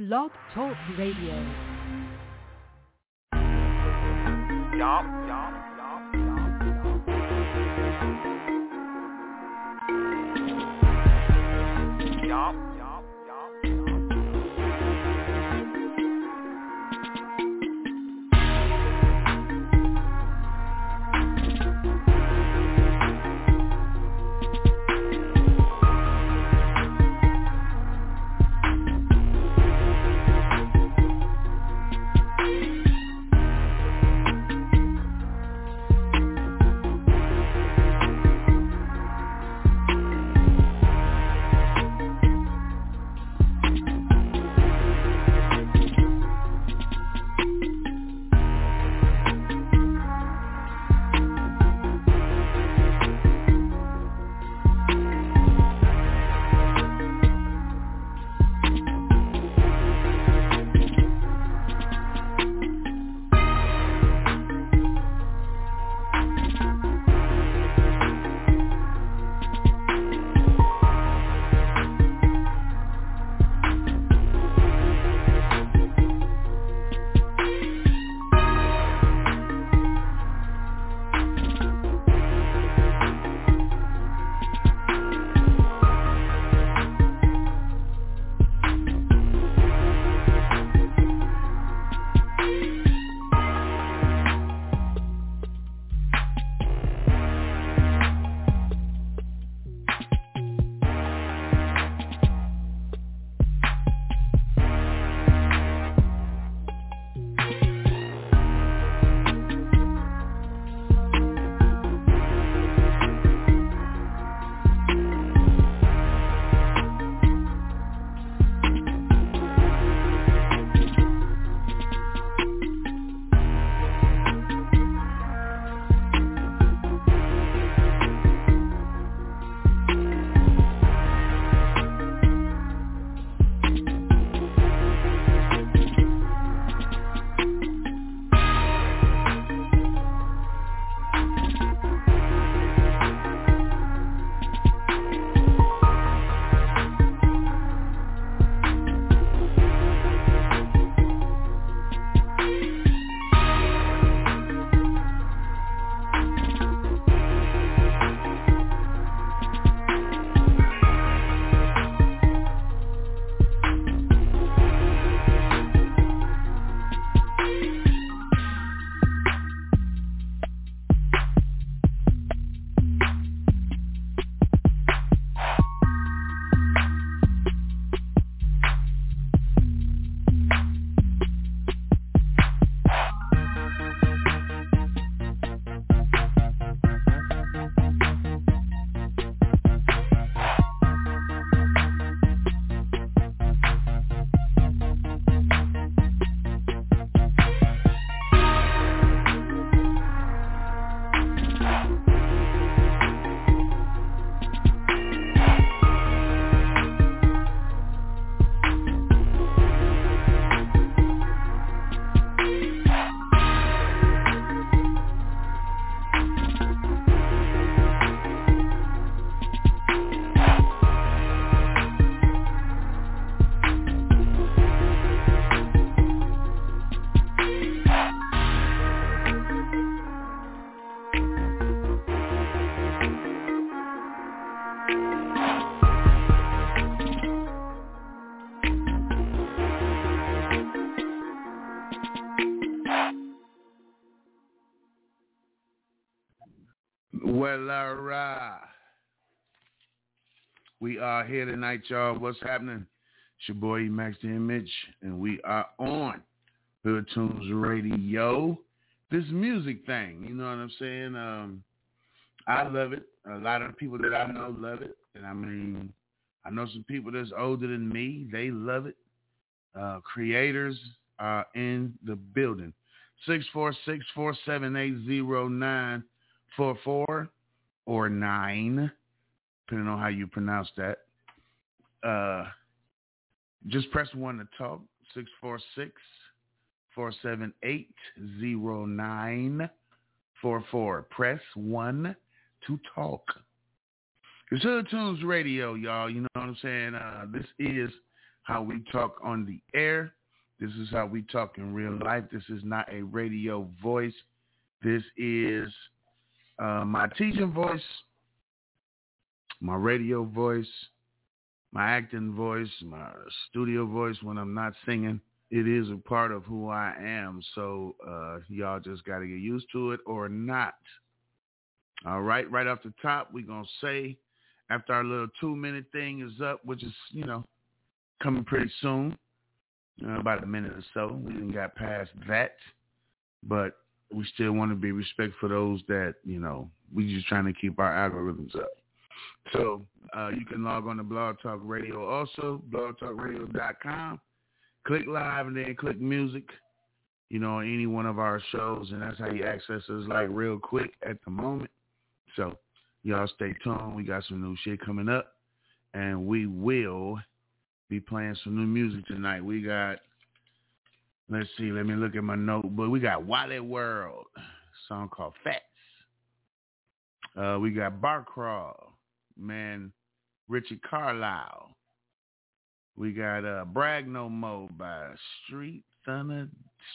Blog Talk Radio. Yup. Well, all right. We are here tonight, y'all. What's happening? It's your boy, Max the Image, and we are on Hood Tunes Radio. This music thing, you know what I'm saying? I love it. A lot of people that I know love it. And I mean, I know some people that's older than me. They love it. Creators are in the building. 646-478-0944 or 9, depending on how you pronounce that. Just press 1 to talk. 646-478-0944. Press 1 to talk. It's Hood Tunes Radio, y'all. You know what I'm saying? This is how we talk on the air. This is how we talk in real life. This is not a radio voice. This is my teaching voice, my radio voice, my acting voice, my studio voice when I'm not singing. It is a part of who I am, so y'all just got to get used to it or not. All right, right off the top, we're going to say, after our little 2-minute thing is up, which is, coming pretty soon, about a minute or so. We didn't got past that, but we still want to be respectful for those that, we just trying to keep our algorithms up. So you can log on to Blog Talk Radio also, blogtalkradio.com. Click live and then click music, any one of our shows, and that's how you access us like real quick at the moment. So y'all stay tuned. We got some new shit coming up, and we will be playing some new music tonight. We got, let's see, let me look at my notebook. We got Wally World, a song called Fats. We got Bar Crawl, man, Richie Carlisle. We got Brag No Mo by Street Runner.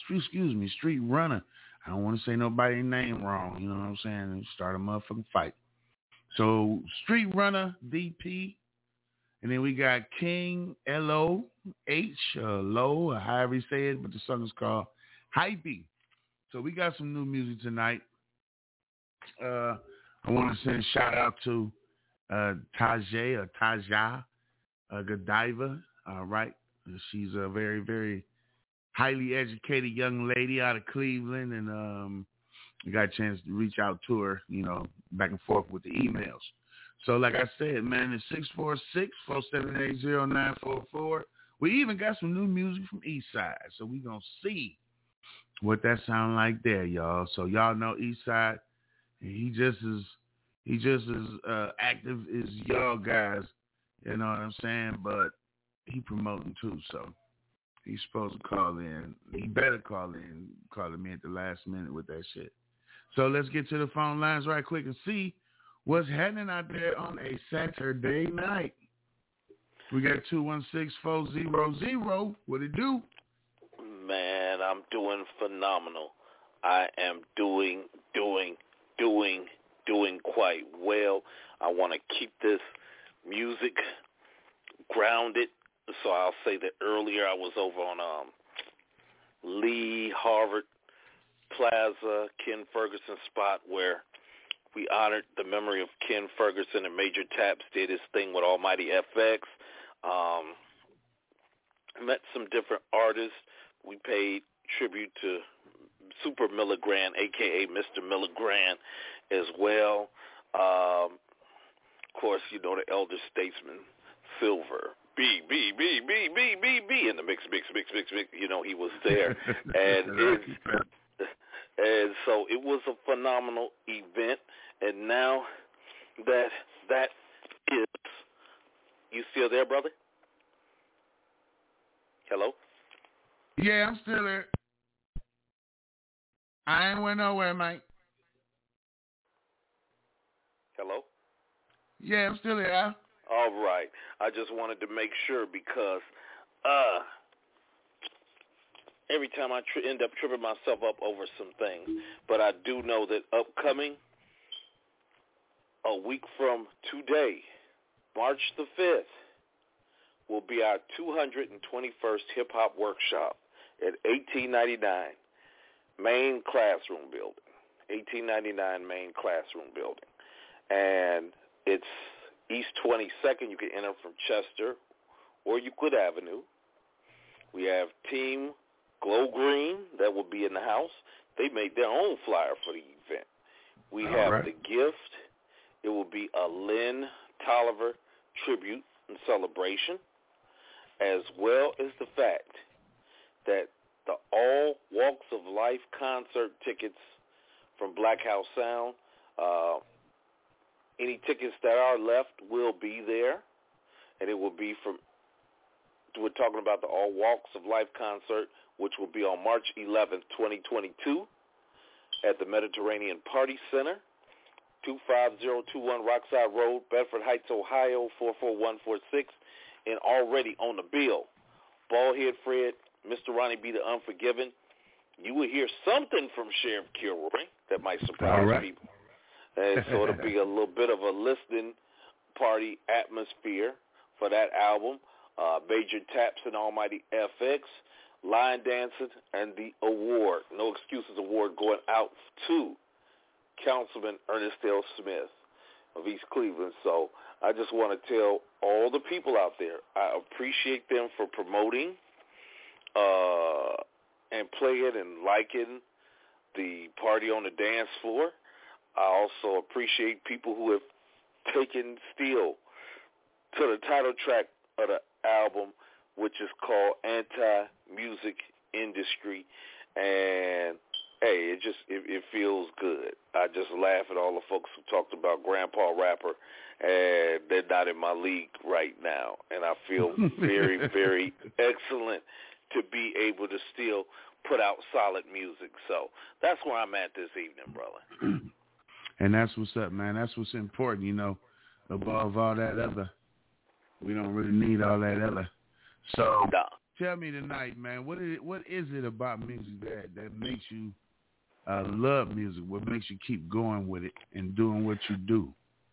I don't want to say nobody's name wrong, you know what I'm saying? Start a motherfucking fight. So Street Runner, DP. And then we got King L-O-H, Low, or however you say it, but the song is called Hypey. So we got some new music tonight. I want to send a shout out to Taja Godiva. All right. She's a very, very highly educated young lady out of Cleveland, and I got a chance to reach out to her, back and forth with the emails. So like I said, man, it's 646-478-0944. We even got some new music from Eastside, so we going to see what that sound like there, y'all. So y'all know Eastside, he just as active as y'all guys, you know what I'm saying? But he promoting too, so he's supposed to call in. He better call in, calling me at the last minute with that shit. So let's get to the phone lines right quick and see what's happening out there on a Saturday night. We got 216-400. What it do? Man, I'm doing phenomenal. I am doing quite well. I want to keep this music grounded. So I'll say that earlier I was over on Lee Harvard Plaza, Ken Ferguson spot, where we honored the memory of Ken Ferguson, and Major Taps did his thing with Almighty FX. Met some different artists. We paid tribute to Super Milligran, a.k.a. Mr. Milligran, as well. Of course, the elder statesman, Silver. B, in the mix. He was there. And so it was a phenomenal event. And now that is, you still there, brother? Hello? Yeah, I'm still there. I ain't went nowhere, Mike. Hello? Yeah, I'm still there. All right. I just wanted to make sure because every time I end up tripping myself up over some things. But I do know that upcoming, a week from today, March the 5th, will be our 221st hip-hop workshop at 1899 Main Classroom Building. 1899 Main Classroom Building. And it's East 22nd. You can enter from Chester or Euclid Avenue. We have Team Glow Green that will be in the house. They made their own flyer for the event. We have The Gift. It will be a Lynn Tolliver tribute and celebration, as well as the fact that the All Walks of Life concert tickets from Black House Sound, any tickets that are left will be there, and it will be we're talking about the All Walks of Life concert, which will be on March 11th, 2022 at the Mediterranean Party Center, 25021 Rockside Road, Bedford Heights, Ohio, 44146, and already on the bill Baldhead Fred, Mr. Ronnie B. the Unforgiven, you will hear something from Sheriff Kilroy that might surprise people. And so it'll be a little bit of a listening party atmosphere for that album. Major Taps and Almighty FX, Line Dancing, and the award, No Excuses Award, going out to Councilman Ernest L. Smith of East Cleveland. So I just want to tell all the people out there, I appreciate them for promoting and playing and liking the Party on the Dance Floor. I also appreciate people who have taken Steel to the title track of the album, which is called Anti-Music Industry. And, hey, it feels good. I just laugh at all the folks who talked about Grandpa Rapper, and they're not in my league right now. And I feel very, very excellent to be able to still put out solid music. So that's where I'm at this evening, brother. And that's what's up, man. That's what's important, above all that other. We don't really need all that other. So tell me tonight, man, what is it about music that makes you love music? What makes you keep going with it and doing what you do?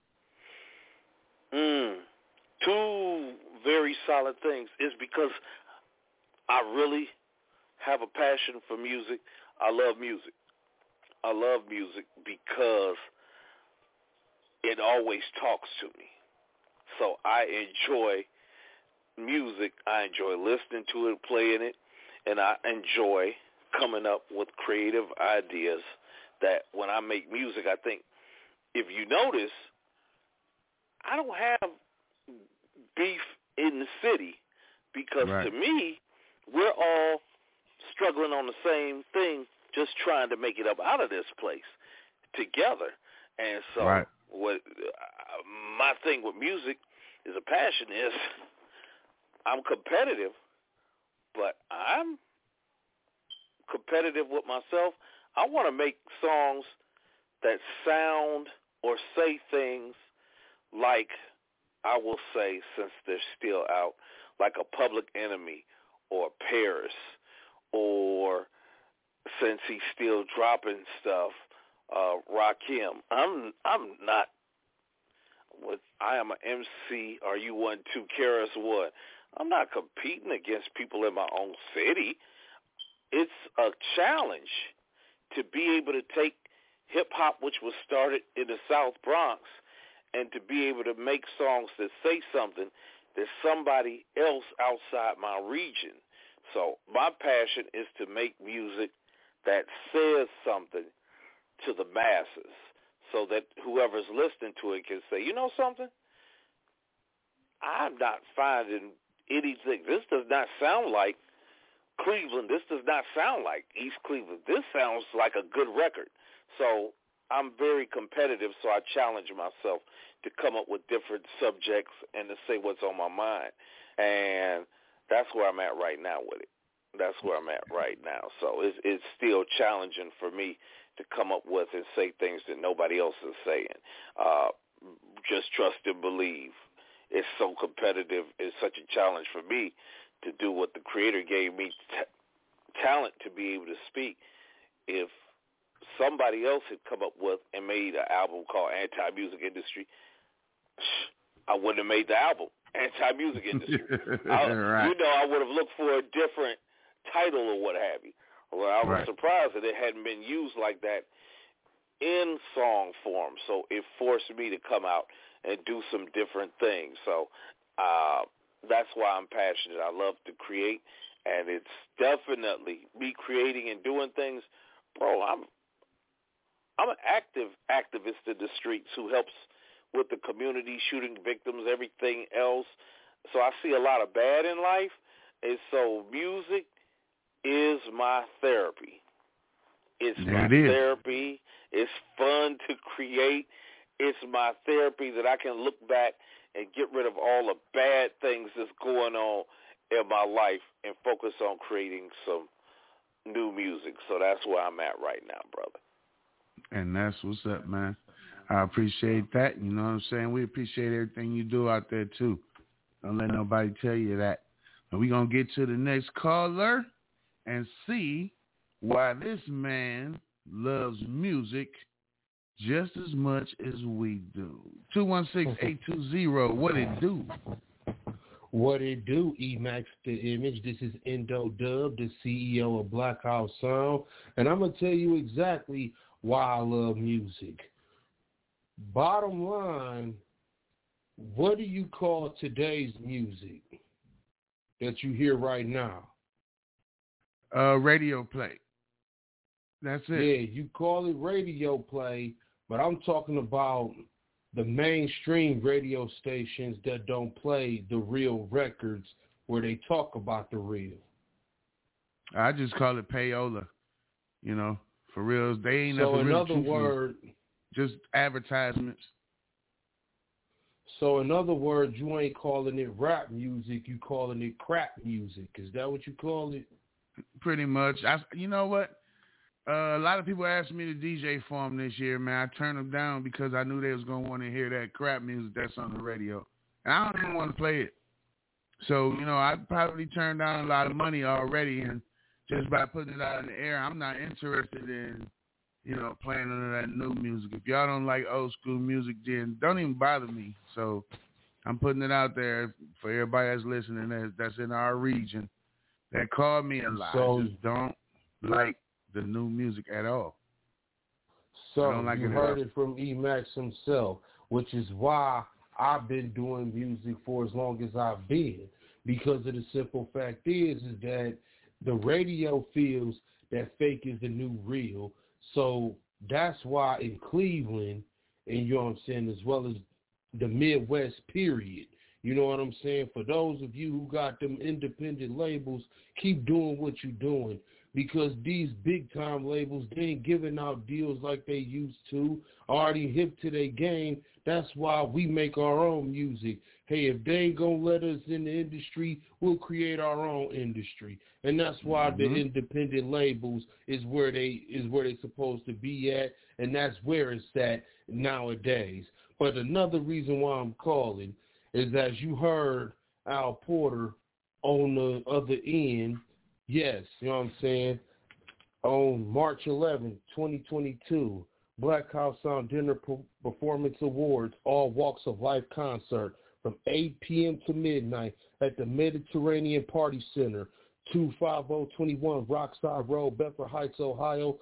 Two very solid things. It's because I really have a passion for music. I love music. I love music because it always talks to me. So I enjoy music. I enjoy listening to it, playing it, and I enjoy coming up with creative ideas that when I make music, I think, if you notice, I don't have beef in the city because to me, we're all struggling on the same thing, just trying to make it up out of this place together. And so what my thing with music is a passion is I'm competitive, but I'm competitive with myself. I want to make songs that sound or say things like, I will say, since they're still out, like a Public Enemy or Paris, or since he's still dropping stuff, Rakim. I'm not. I am an MC. Are you one too? Karis what? I'm not competing against people in my own city. It's a challenge to be able to take hip-hop, which was started in the South Bronx, and to be able to make songs that say something that somebody else outside my region. So my passion is to make music that says something to the masses so that whoever's listening to it can say, you know something? I'm not finding anything. This does not sound like Cleveland. This does not sound like East Cleveland. This sounds like a good record. So I'm very competitive, so I challenge myself to come up with different subjects and to say what's on my mind. And that's where I'm at right now with it. That's where I'm at right now. So it's still challenging for me to come up with and say things that nobody else is saying. Just trust and believe. It's so competitive. It's such a challenge for me to do what the Creator gave me talent to be able to speak. If somebody else had come up with and made an album called Anti-Music Industry, I wouldn't have made the album, Anti-Music Industry. I would have looked for a different title or what have you. Well, I was surprised that it hadn't been used like that in song form. So it forced me to come out and do some different things. So that's why I'm passionate. I love to create, and it's definitely me creating and doing things. Bro, I'm an active activist in the streets who helps with the community, shooting victims, everything else. So I see a lot of bad in life, and so music is my therapy. It's my therapy. It's fun to create. It's my therapy that I can look back and get rid of all the bad things that's going on in my life and focus on creating some new music. So that's where I'm at right now, brother. And that's what's up, man. I appreciate that. You know what I'm saying? We appreciate everything you do out there, too. Don't let nobody tell you that. And we're going to get to the next caller and see why this man loves music just as much as we do. 216-820, what it do? What it do, Emax the Image. This is Endo Dub, the CEO of Black House Sound, and I'm going to tell you exactly why I love music. Bottom line, what do you call today's music that you hear right now? Radio play. That's it. Yeah, you call it radio play, but I'm talking about the mainstream radio stations that don't play the real records where they talk about the real. I just call it payola, for real. They ain't nothing. So in really other words, just advertisements. So in other words, you ain't calling it rap music, you calling it crap music. Is that what you call it? Pretty much. You know what? A lot of people asked me to DJ for them this year, man. I turned them down because I knew they was going to want to hear that crap music that's on the radio. And I don't even want to play it. So, I probably turned down a lot of money already. And just by putting it out in the air, I'm not interested in, playing none of that new music. If y'all don't like old school music, then don't even bother me. So I'm putting it out there for everybody that's listening that's in our region that called me a lot. So, just don't like the new music at all. So you heard it from Emax himself, which is why I've been doing music for as long as I've been, because of the simple fact is that the radio feels that fake is the new real. So that's why in Cleveland, and you know what I'm saying, as well as the Midwest period, you know what I'm saying, for those of you who got them independent labels, keep doing what you're doing. Because these big-time labels, they ain't giving out deals like they used to, already hip to their game. That's why we make our own music. Hey, if they ain't going to let us in the industry, we'll create our own industry. And that's why the independent labels is where they supposed to be at, and that's where it's at nowadays. But another reason why I'm calling is, as you heard Al Porter on the other end, yes, you know what I'm saying, on March 11, 2022, Black House Sound Dinner Performance Awards, All Walks of Life concert from 8 p.m. to midnight at the Mediterranean Party Center, 25021 Rockside Road, Bedford Heights, Ohio,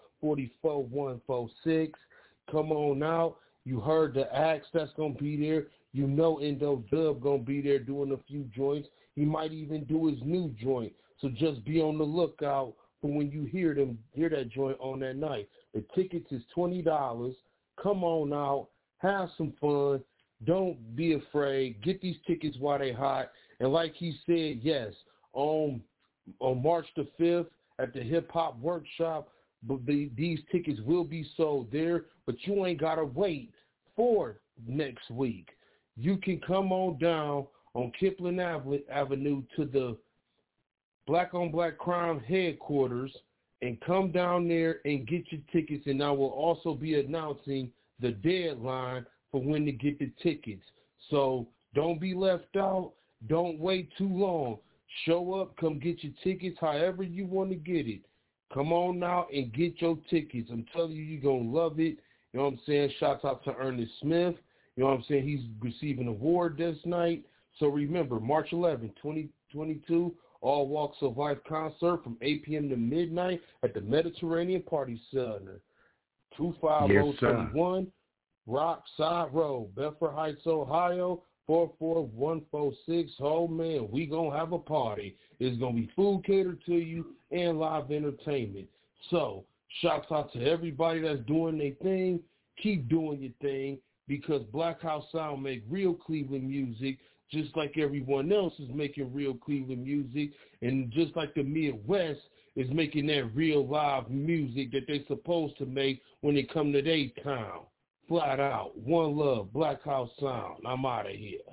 44146. Come on out. You heard the acts that's going to be there. You know Endo Dub going to be there doing a few joints. He might even do his new joint. So just be on the lookout for when you hear that joint on that night. The tickets is $20. Come on out. Have some fun. Don't be afraid. Get these tickets while they hot. And like he said, yes, on March the 5th at the Hip Hop Workshop, these tickets will be sold there, but you ain't got to wait for next week. You can come on down on Kipling Avenue to the Black on Black Crime headquarters and come down there and get your tickets. And I will also be announcing the deadline for when to get the tickets. So don't be left out. Don't wait too long. Show up, come get your tickets however you want to get it. Come on out and get your tickets. I'm telling you, you're going to love it. You know what I'm saying? Shouts out to Ernest Smith. You know what I'm saying? He's receiving an award this night. So remember, March 11, 2022, All Walks of Life concert from 8 p.m. to midnight at the Mediterranean Party Center, 25021 Rockside Road, Bedford Heights, Ohio, 44146. Oh, man, we going to have a party. It's going to be food catered to you and live entertainment. So shouts out to everybody that's doing their thing. Keep doing your thing, because Black House Sound make real Cleveland music, just like everyone else is making real Cleveland music, and just like the Midwest is making that real live music that they supposed to make when they come to their town. Flat out. One love, Black House Sound. I'm out of here.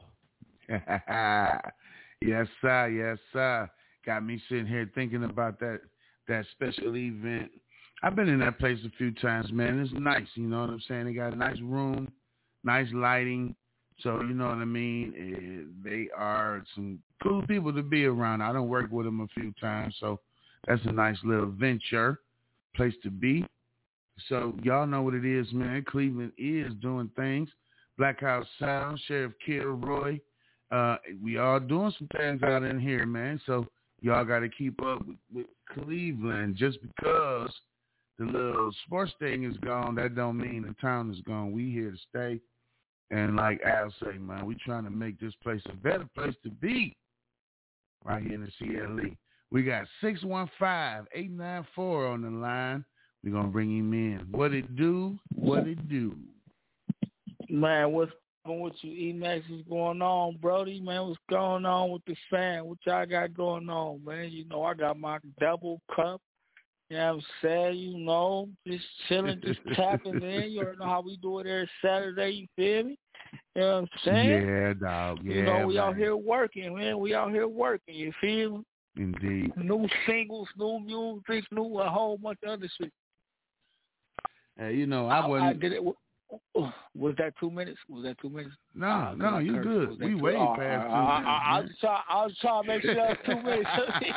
Yes, sir. Yes, sir. Got me sitting here thinking about that special event. I've been in that place a few times, man. It's nice, you know what I'm saying? They got a nice room, nice lighting, So, you know what I mean? They are some cool people to be around. I done worked with them a few times, so that's a nice little venture, place to be. So y'all know what it is, man. Cleveland is doing things. Black House Sound, Sheriff Kilroy. We all doing some things out in here, man. So y'all got to keep up with Cleveland. Just because the little sports thing is gone, that don't mean the town is gone. We here to stay. And like Al say, man, we trying to make this place a better place to be right here in the CLE. We got 615-894 on the line. We're going to bring him in. What it do? What it do? Man, what's going with you, E-Max? What's going on, Brody? Man, what's going on with the fan? What y'all got going on, man? You know, I got my double cup. You know what I'm saying? You know, just chilling, just tapping in. You already know how we do it every Saturday, you feel me? You know what I'm saying? Yeah, dog. Yeah, you know, we man. out here working, man. We out here working, you feel me? Indeed. New singles, new music, a whole bunch of other shit. Hey, you know, I wasn't. I did it. Was that 2 minutes? No, you good. We way past 2 minutes. I was trying to make sure that was 2 minutes.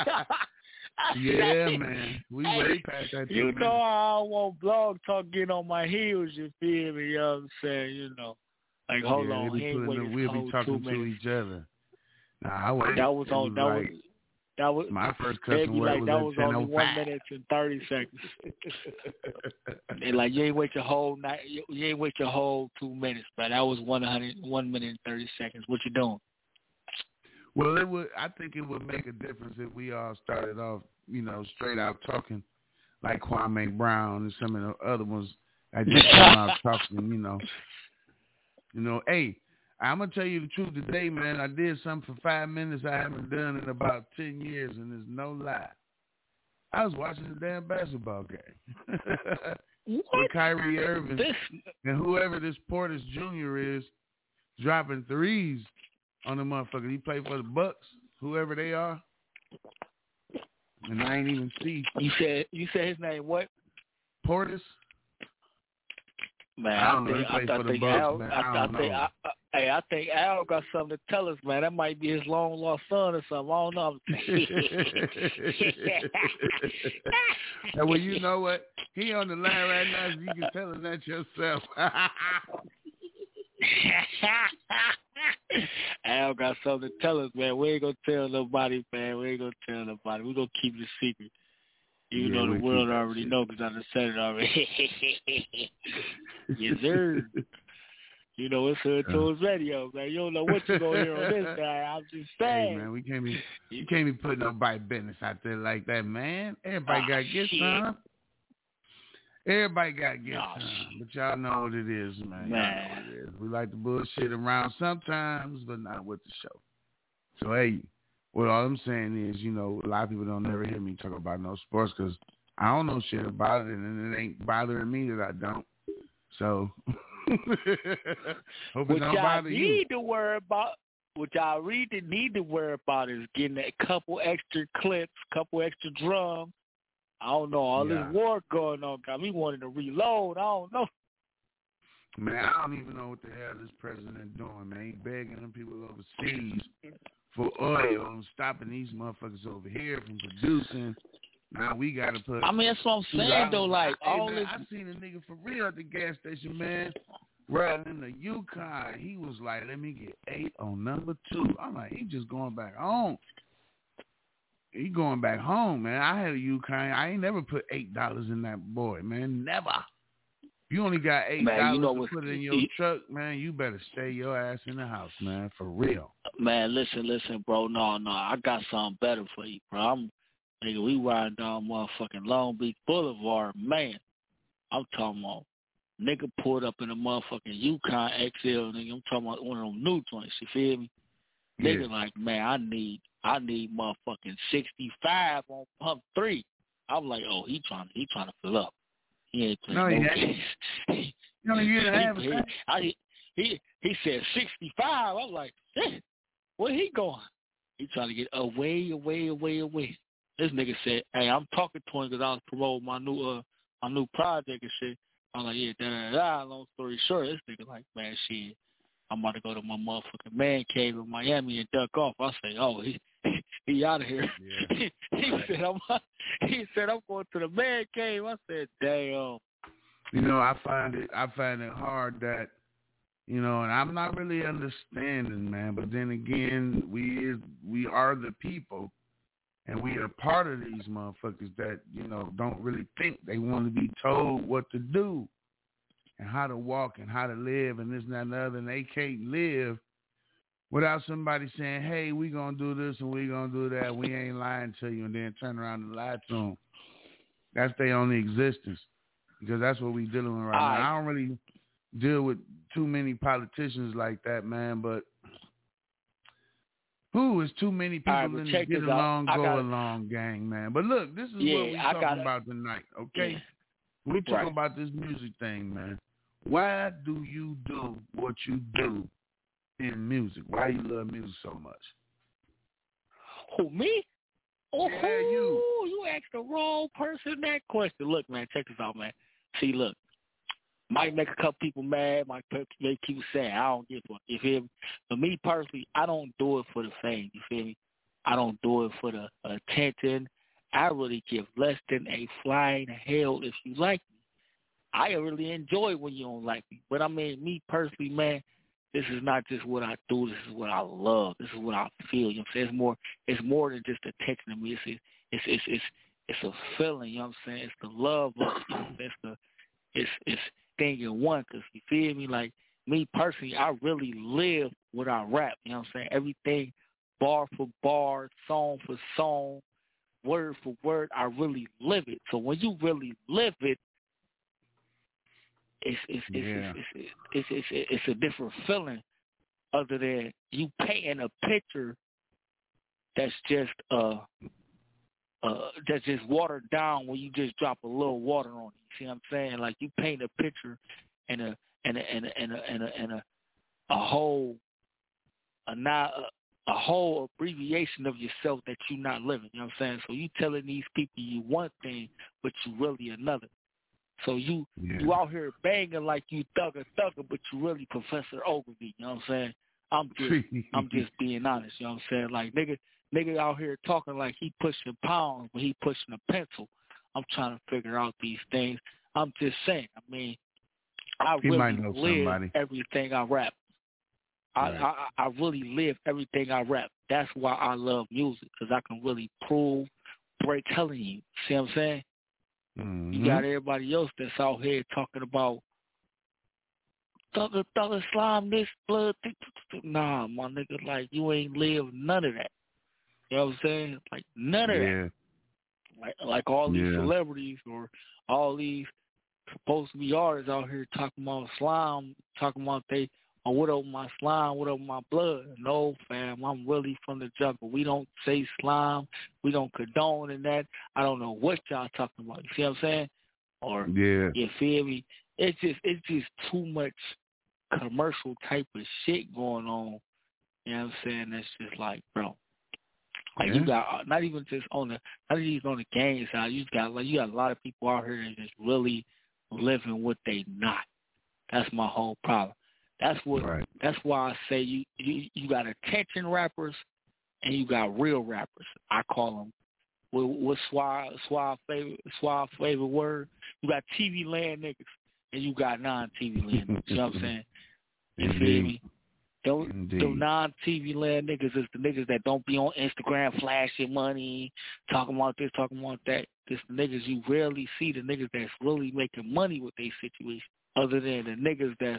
Yeah, man. We way past that 2 minutes. You know, I don't want Blog Talk getting on my heels, you feel me? You know what I'm saying? You know. Like, hold on. We'll be talking to each other. Nah, I waited. That was my first cussing word that was only 1 10:05. minute and 30 seconds. And like you ain't wait your whole night. You ain't wait your whole 2 minutes, but that was 1 minute and 30 seconds. What you doing? Well, I think it would make a difference if we all started off, you know, straight out talking like Kwame Brown and some of the other ones that just come out talking, you know. Hey, I'm going to tell you the truth today, man. I did something for 5 minutes I haven't done in about 10 years, and there's no lie. I was watching the damn basketball game. With Kyrie Irving and whoever this Portis Jr. is dropping threes on the motherfucker. He played for the Bucks, whoever they are. And I ain't even see. You said his name what? Portis. Man, I think Al got something to tell us, man. That might be his long lost son or something. I don't know. Well, you know what? He on the line right now, so you can tell us that yourself. Al got something to tell us, man. We ain't gonna tell nobody, man. We ain't gonna tell nobody. We gonna keep it a secret. You know the world already know because I done said it already. Yes, sir. You know, it's Hood Tunes Radio, man. You don't know what you're going to hear on this guy. I'm just saying. Hey, man, you can't be putting nobody business out there like that, man. Everybody got to get some. Everybody got to get some. But y'all know what it is, man. Y'all know what it is. We like to bullshit around sometimes, but not with the show. So, hey, what all I'm saying is, you know, a lot of people don't never hear me talk about no sports because I don't know shit about it, and it ain't bothering me that I don't. So, hope it don't bother you. What y'all really need to worry about is getting a couple extra clips, couple extra drums. I don't know, all this war going on got me wanting to reload. I don't know. Man, I don't even know what the hell this president doing, man. He begging them people overseas for oil and stopping these motherfuckers over here from producing. Now we got to put... I mean, that's what I'm saying, though. Like, all man, this... I seen a nigga for real at the gas station, man, riding in the Yukon. He was like, let me get 8 on number 2. I'm like, he just going back home. He going back home, man. I had a Yukon. I ain't never put $8 in that boy, man. Never. You only got $8 to put in your truck, man. You better stay your ass in the house, man, for real. Man, listen, bro. No, I got something better for you, bro. Nigga, we riding down motherfucking Long Beach Boulevard, man. I'm talking about nigga pulled up in a motherfucking Yukon XL, nigga. I'm talking about one of them new joints, you feel me? Yeah. Nigga like, man, I need motherfucking 65 on pump 3. I'm like, oh, he trying to fill up. He ain't playing no games. He said 65. I'm like, shit, where he going? He trying to get away. This nigga said, hey, I'm talking to him because I was promoting my new project and shit. I'm like, yeah, da-da-da. Long story short, this nigga like, man, shit, I'm about to go to my motherfucking man cave in Miami and duck off. I say, oh, he out of here. Yeah. he said I'm going to the man cave. I said, damn. You know, I find it hard that, you know, and I'm not really understanding, man. But then again, we are the people, and we are part of these motherfuckers that, you know, don't really think. They want to be told what to do and how to walk and how to live and this and that and the other, and they can't live without somebody saying, hey, we going to do this and we going to do that. We ain't lying to you, and then turn around and lie to them. That's their only existence, because that's what we dealing with right now. I don't really deal with too many politicians like that, man, but is too many people in the get along, go along gang, man. But look, this is what we're talking about tonight, okay? Yeah. We're talking about this music thing, man. Why do you do what you do in music? Why you love music so much? Who, me? Oh, yeah, you. You asked the wrong person that question. Look, man, check this out, man. See, look, might make a couple people mad, might make people sad. I don't give a fuck. You feel me? For me personally, I don't do it for the fame. You feel me? I don't do it for the attention. I really give less than a flying hell if you like me. I really enjoy when you don't like me. But I mean, me personally, man, this is not just what I do. This is what I love. This is what I feel. You know what I'm saying? It's more than just attention to me. It's a feeling. You know what I'm saying? It's the love of it. You know, it's thing in one. Cause you feel me? Like me personally, I really live what I rap. You know what I'm saying? Everything, bar for bar, song for song, word for word, I really live it. So when you really live it, it's a different feeling, other than you painting a picture that's just watered down when you just drop a little water on it. You see what I'm saying? Like you paint a picture and a whole abbreviation of yourself that you're not living. You know what I'm saying? So you telling these people you one thing, but you really another. So you out here banging like you thugger, but you really Professor Ogilvy. You know what I'm saying? I'm just being honest. You know what I'm saying? Like nigga out here talking like he pushing pounds, but he pushing a pencil. I'm trying to figure out these things. I'm just saying. I mean, I really live everything I rap. I really live everything I rap. That's why I love music, because I can really break telling you. See what I'm saying? Mm-hmm. You got everybody else that's out here talking about thugger slime, this blood. Nah, my nigga, like you ain't lived none of that. You know what I'm saying? Like none of that. Like all these celebrities or all these supposed to be artists out here talking about slime, talking about what up my slime, what up my blood. No, fam, I'm really from the jungle. We don't say slime. We don't condone in that. I don't know what y'all talking about. You see what I'm saying? Or you feel me? It's just too much commercial type of shit going on. You know what I'm saying? That's just like, bro. Like you got not even on the gang side. You got a lot of people out here that just really living what they not. That's my whole problem. That's why I say you got attention rappers and you got real rappers. I call them. What's Suave favorite word? You got TV land niggas and you got non-TV land niggas. You know what I'm saying? You feel me? Those non-TV land niggas is the niggas that don't be on Instagram flashing money, talking about this, talking about that. Just the niggas you rarely see, the niggas that's really making money with their situation, other than the niggas that's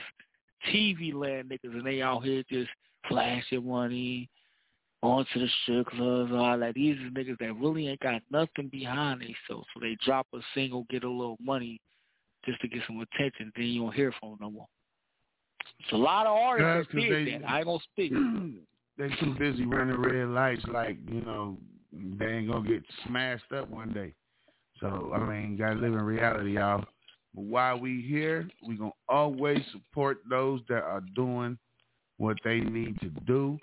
TV land niggas and they out here just flashing money, on to the strip clubs, all that. These are niggas that really ain't got nothing behind themselves. So they drop a single, get a little money just to get some attention, then you don't hear from them no more. It's a lot of artists that did that. I ain't gonna speak. They too busy running red lights like, you know, they ain't gonna get smashed up one day. So, I mean, gotta live in reality, y'all. But while we here, we gonna always support those that are doing what they need to do.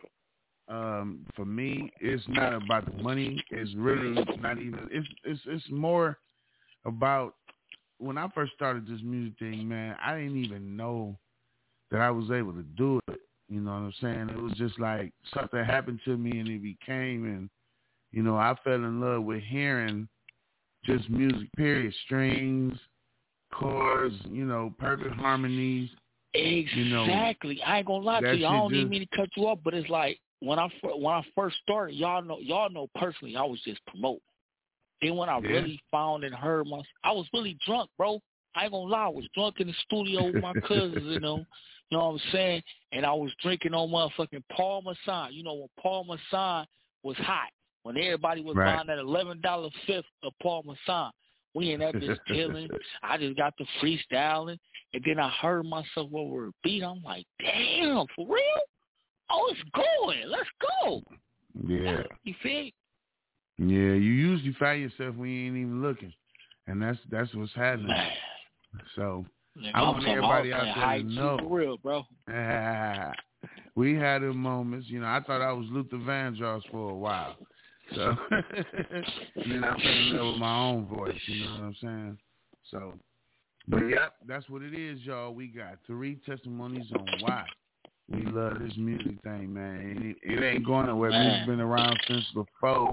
For me, it's not about the money. It's really not even. It's more about when I first started this music thing, man. I didn't even know that I was able to do it. You know what I'm saying? It was just like something happened to me and it became, and, you know, I fell in love with hearing just music, period, strings, chords, you know, perfect harmonies. Exactly. You know, I ain't gonna lie to you. I don't even mean to cut you off, but it's like when I first started, y'all know personally, I was just promoting. Then when I really found and heard I was really drunk, bro. I ain't gonna lie, I was drunk in the studio with my cousins, you know what I'm saying? And I was drinking on motherfucking Paul Masson. You know, when Paul Masson was hot, when everybody was buying that $11 fifth of Paul Masson. We in that bitch chilling. I just got the freestyling, and then I heard myself over a beat. I'm like, damn, for real? Oh, it's going. Let's go. Yeah. You feel? Yeah, you usually find yourself when you ain't even looking, and that's what's happening. Man. So I want everybody out there to know. For real, bro. We had them moments. You know, I thought I was Luther Vandross for a while. So, and then I fell in love with my own voice, you know what I'm saying? So, but yep, that's what it is, y'all. We got 3 testimonies on why we love this music thing, man. It ain't going nowhere. Music's been around since before.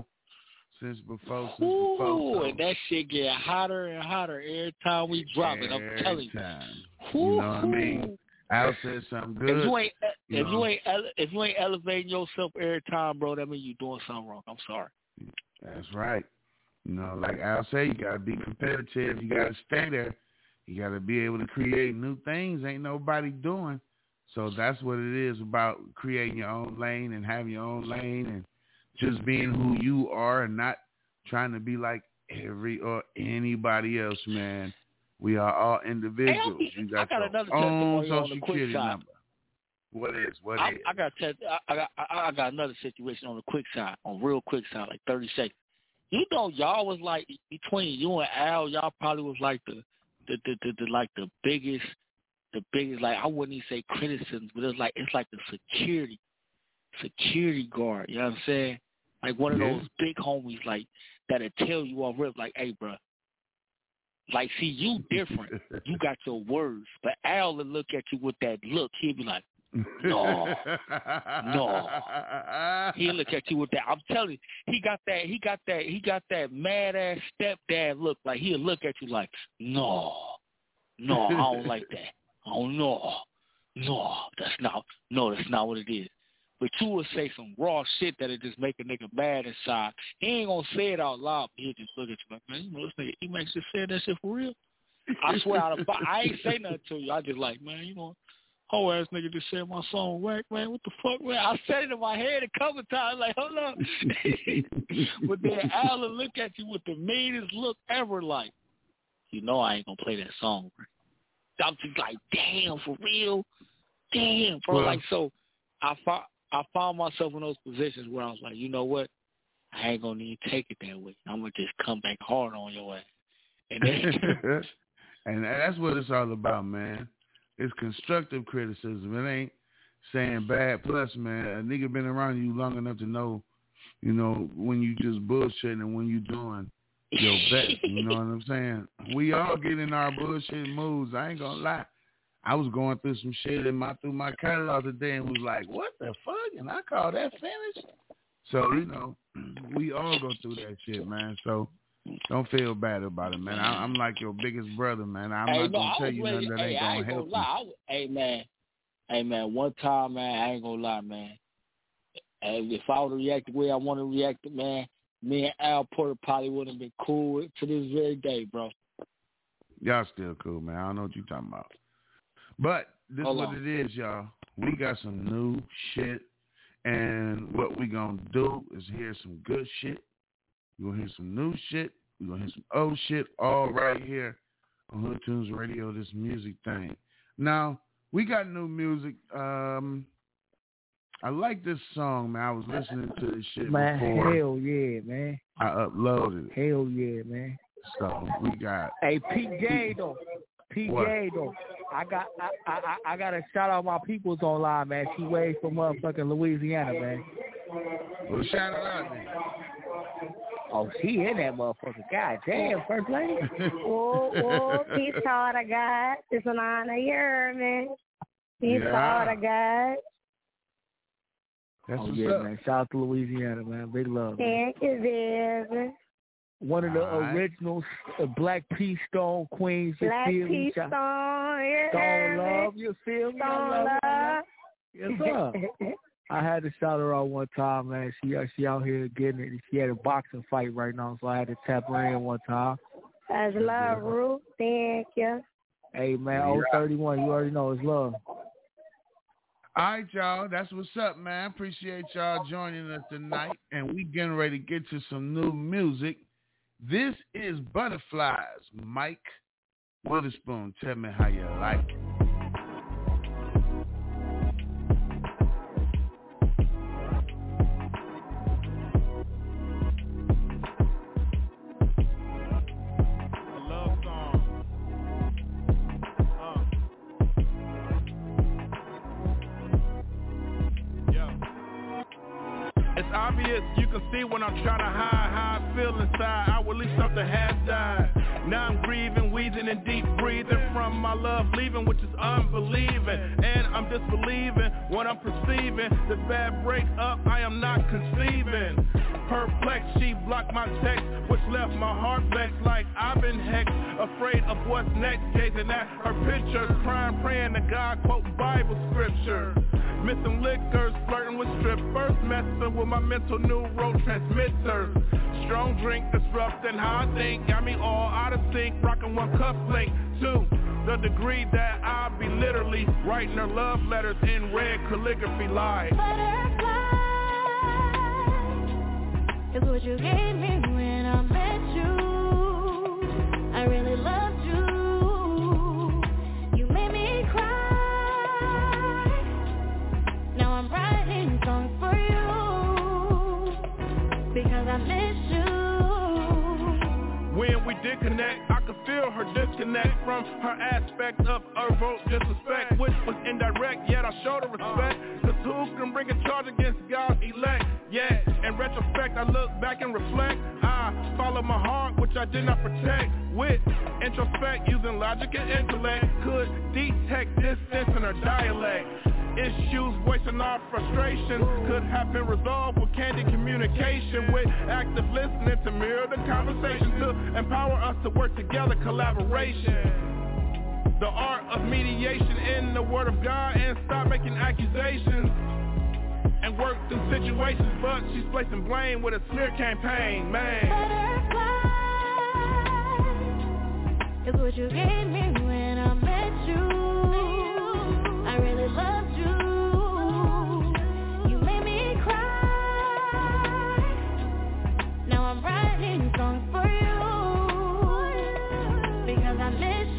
Ooh, and that shit get hotter and hotter every time we drop it. I'm telling you. You know what I mean? Al said something good. If you ain't elevating yourself every time, bro, that means you doing something wrong. I'm sorry. That's right. You know, like Al said, you gotta be competitive. You gotta stay there. You gotta be able to create new things. Ain't nobody doing. So that's what it is about, creating your own lane and having your own lane and just being who you are and not trying to be like every or anybody else, man. We are all individuals. Hey, you got your own Social Security number. What is? I got another situation on the quick side, on real quick side, like 30 seconds. You know, y'all was like, between you and Al, y'all probably was like the biggest, like, I wouldn't even say criticism, but it's like the security guard. You know what I'm saying? Like one of those big homies, like, that'll tell you off rip, like, hey, bro. Like, see, you different. You got your words. But Al will look at you with that look. He'll be like, no. He'll look at you with that. I'm telling you, he got that mad ass stepdad look. Like, he'll look at you like, no, I don't like that. Oh, no, that's not what it is. But you will say some raw shit that'll just make a nigga mad inside. He ain't gonna say it out loud, but he'll just look at you like, man, you know this nigga, he makes just say that shit for real. I swear I ain't say nothing to you. I just like, man, you know, whole ass nigga just said my song whack, man. What the fuck, man? I said it in my head a couple times, like, hold up. But then Al will look at you with the meanest look ever, like, you know I ain't gonna play that song, bro. I'm just like, damn, for real? Damn, bro. Like, so I found myself in those positions where I was like, you know what? I ain't going to even take it that way. I'm going to just come back hard on your ass. And that's what it's all about, man. It's constructive criticism. It ain't saying bad. Plus, man, a nigga been around you long enough to know, you know, when you just bullshitting and when you doing your best. You know what I'm saying? We all get in our bullshit moods. I ain't going to lie. I was going through some shit through my catalog today and was like, what the fuck? And I call that finished? So, you know, we all go through that shit, man. So don't feel bad about it, man. I'm like your biggest brother, man. I'm not going to tell you nothing that ain't going to help you. Hey, man, one time, man, I ain't going to lie, man. If I would have reacted the way I want to react, man, me and Al Porter probably would have been cool to this very day, bro. Y'all still cool, man. I don't know what you're talking about. But this is what it is, y'all. We got some new shit, and what we going to do is hear some good shit. We're going to hear some new shit. We're going to hear some old shit, all right here on Hood Tunes Radio, this music thing. Now, we got new music. I like this song, man. I was listening to this shit before. Hell yeah, man. I uploaded it. Hell yeah, man. So, we got... Hey, PJ, though. I gotta shout out my peoples online, man. She way from motherfucking Louisiana, man. Well, shout it out, man. Oh, she in that motherfucker. God damn, first lady. Oh, peace to all the God. It's an honor, you heard me. Peace to all the God. That's what's yeah, up. man. Shout out to Louisiana, man. Big love. Thank you, Devin. One of the original Black P Stone Queens. You Black feel me? P Stone, yeah. Stone Love, you feel me? Stone Love. Yes, sir. I had to shout her out one time, man. She out here getting it. She had a boxing fight right now, so I had to tap her in one time. That's love, Ruth. Thank you. Hey, man, 031, you already know it's love. All right, y'all. That's what's up, man. Appreciate y'all joining us tonight. And we getting ready to get to some new music. This is Butterflies. Mike Witherspoon, tell me how you like it. Obvious, you can see when I'm trying to hide how I feel inside. Outwardly something has died. Now I'm grieving, wheezing and deep breathing from my love leaving, which is unbelieving. And I'm disbelieving what I'm perceiving. This bad breakup, I am not conceiving. Perplexed, she blocked my text, which left my heart vexed like I've been hexed. Afraid of what's next, gazing at her pictures, crying, praying to God, quoting Bible scripture. Missing liquors, flirting with strippers, messing with my mental neurotransmitters. Strong drink disrupting how I think, got me all out of sync, rocking one cuff link to the degree that I be literally writing her love letters in red calligraphy like Butterfly is what you gave me when I met you. I really loved you. You made me cry. Now I'm writing songs for you because I miss you. When we did connect, I could feel her disconnect from her aspect of overt disrespect, which was indirect, yet I showed her respect. Cause who can bring a charge against God's elect? Yeah, in retrospect, I look back and reflect. I follow my heart, which I did not protect. With introspect, using logic and intellect, could detect distance in her dialect. Issues voicing our frustrations could have been resolved with candid communication, with active listening to mirror the conversation to empower us to work together, collaboration. The art of mediation in the word of God, and stop making accusations and work through situations, but she's placing blame with a smear campaign, man. Butterfly is what you gave me when I met you. I really loved you. You made me cry. Now I'm writing songs for you because I miss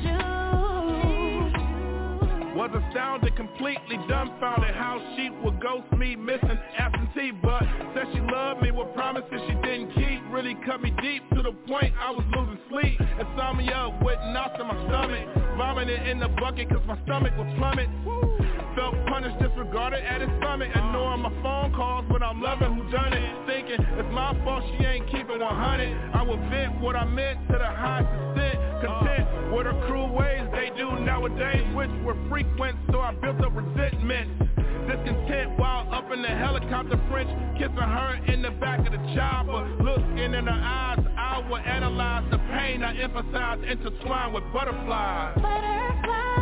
you. Was astounded, completely dumbfounded how she would ghost me, missing absentee, but said she loved me with promises she didn't keep. Really cut me deep to the point I was losing sleep. Insomnia with knots in my stomach, vomiting in the bucket cause my stomach would plummet. Felt punished, disregarded at his stomach, ignoring my phone calls, but I'm loving who done it. Thinking it's my fault she ain't keeping 100. I would vent what I meant to the highest extent, content with her cruel ways they do nowadays, which were frequent, so I built up resentment. Discontent while up in the helicopter French, kissing her in the back of the chopper. Looking in her eyes, I will analyze the pain I emphasize, intertwined with butterflies. Butterfly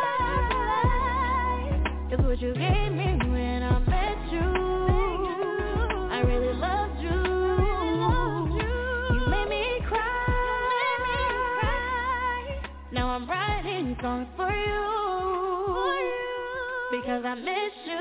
is what you gave me when I met you. I really loved you. You made me cry. Now I'm writing songs for you because I miss you.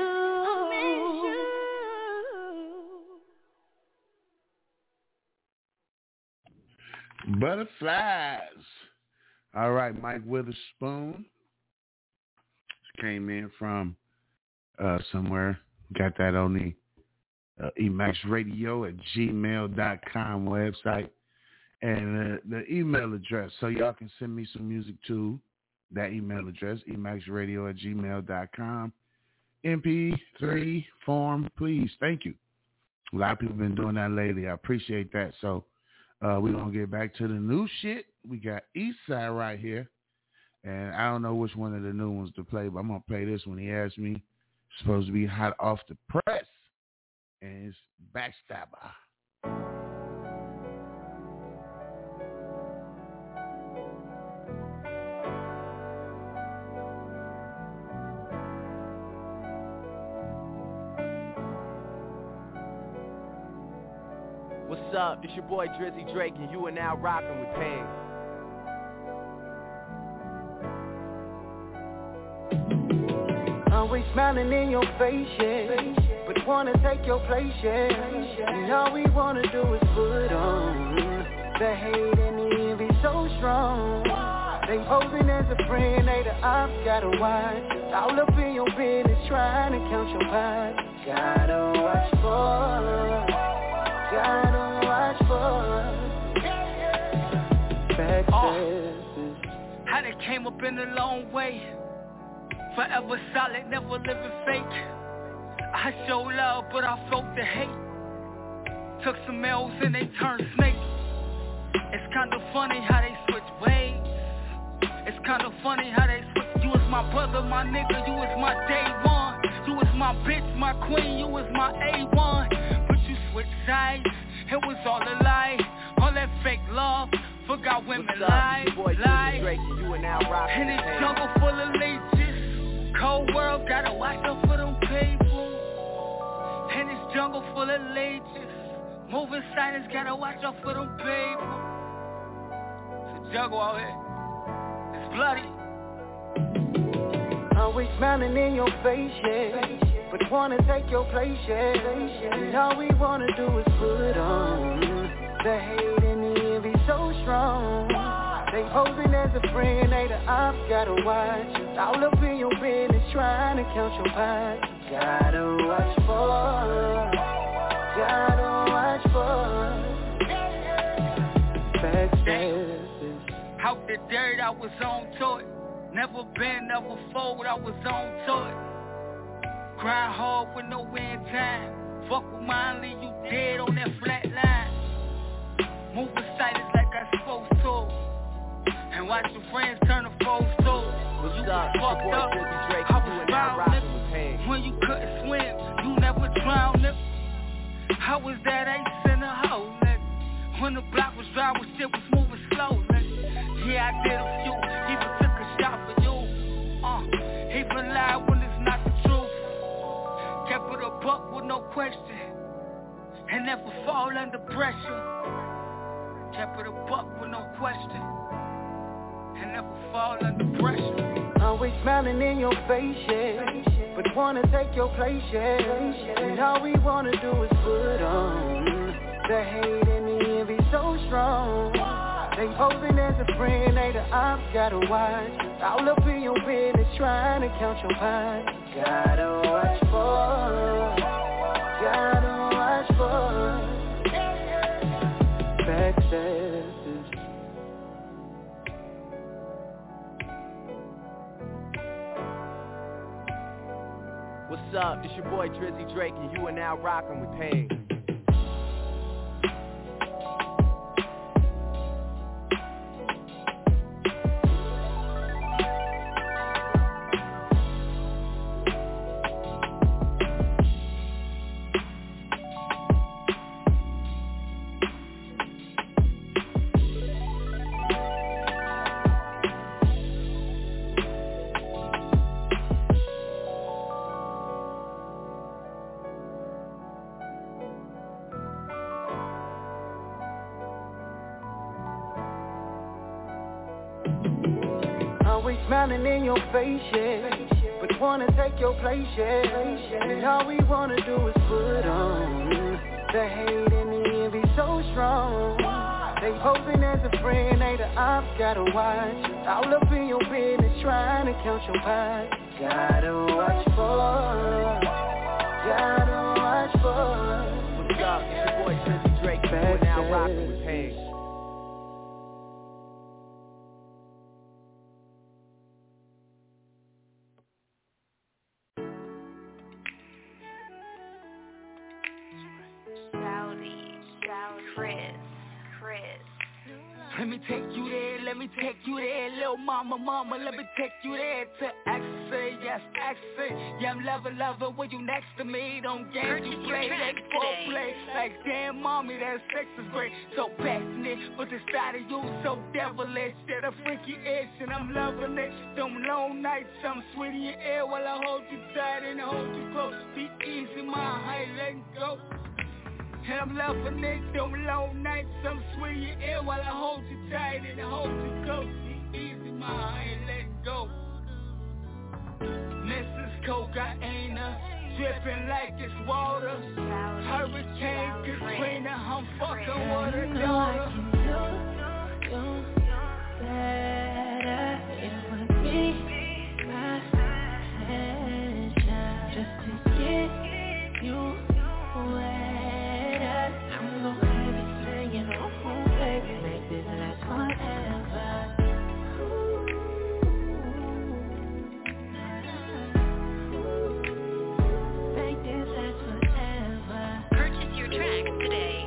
Butterflies. All right, Mike Witherspoon came in from somewhere. Got that on the emaxradio@gmail.com website. And the email address, so y'all can send me some music to that email address, emaxradio@gmail.com. MP3 form, please. Thank you. A lot of people have been doing that lately. I appreciate that. So we're going to get back to the new shit. We got Eastside right here. And I don't know which one of the new ones to play, but I'm going to play this one. He asked me. It's supposed to be hot off the press. and it's Backstabber. What's up? It's your boy Drizzy Drake, and you are now rocking with Pain. Always smiling in your face, yeah. But wanna take your place, yeah. And all we wanna do is put on the hate and the envy so strong. They posing as a friend, they the ops, gotta watch. All up in your business, trying to count your pies. Gotta watch for, gotta watch for backstabbers. How they came up in a long way. Forever solid, never living fake. I show love, but I felt the hate. Took some L's and they turned snakes. It's kinda funny how they switch ways. It's kinda funny how they switch. You was my brother, my nigga, you was my day one. You was my bitch, my queen, you was my A1. But you switched sides, it was all a lie. All that fake love, forgot women lie. In this jungle full of leeches, cold world, gotta watch out for them people. In this jungle full of leeches, moving silence, gotta watch out for them people. It's a jungle out here. It's bloody. Always smiling in your face, yeah. But wanna take your place, yeah. And all we wanna do is put on the hate and the envy so strong. They posing as a friend, they the ops, gotta watch. All up in your business, trying to count your pies. Gotta watch for, gotta watch for backstabbers. Out the dirt, I was on to it. Never bend, never fold, I was on to it. Grind hard with no end time. Fuck with mine, leave you dead on that flat line. Moving silence like I supposed to. And watch your friends turn to foes too. You was fucked up, I was found, nigga. When you couldn't swim, you never drowned, nigga. How was that ace in the hole, nigga? When the block was dry, when shit was moving slow, nigga. Yeah, I did a few, even took a shot for you. Even lied when it's not the truth. Kept it a buck with no question, and never fall under pressure. Kept it a buck with no question, and never fall under pressure. Always smiling in your face, yeah. But wanna take your place, yeah. And all we wanna do is put on the hate and the envy so strong. They posing as a friend, they the ops, gotta watch. All up in your business, trying to count your pies. Gotta watch for, gotta watch for backstabbers. What's up? It's your boy Drizzy Drake, and you are now rocking with Pain. Smiling in your face, yeah. But wanna take your place, yeah. And all we wanna do is put on the hate and the envy so strong. They posing as a friend, they the ops, gotta watch. All up in your business, trying to count your pies. Gotta watch for, gotta watch for. What's up? It's your boy Drizzy Drake, and you are now rocking with Pain. Let me take you there, let me take you there. Little mama, let me take you there to ecstasy, yes, ecstasy. Yeah, I'm lover, when you next to me. Don't games you play, that foreplay. Like, damn, mommy, that sex is great. So passionate, but the side of you so devilish. That a freaky itch, and I'm loving it. Them long nights, I'm sweet in your ear while I hold you tight and hold you close. Be easy, my height, let go. And I'm loving it, them long nights, I'm sweet in your ear while I hold you tight and hold you close. Be easy, my height, let go. Mrs. Cocaina, dripping like it's water. Hurricane Katrina, I'm fucking with her daughter. Do better. It would be my pleasure just to get you wetter. I'm gonna have you singing, oh baby, make this last forever. Make this last forever. Purchase your tracks today.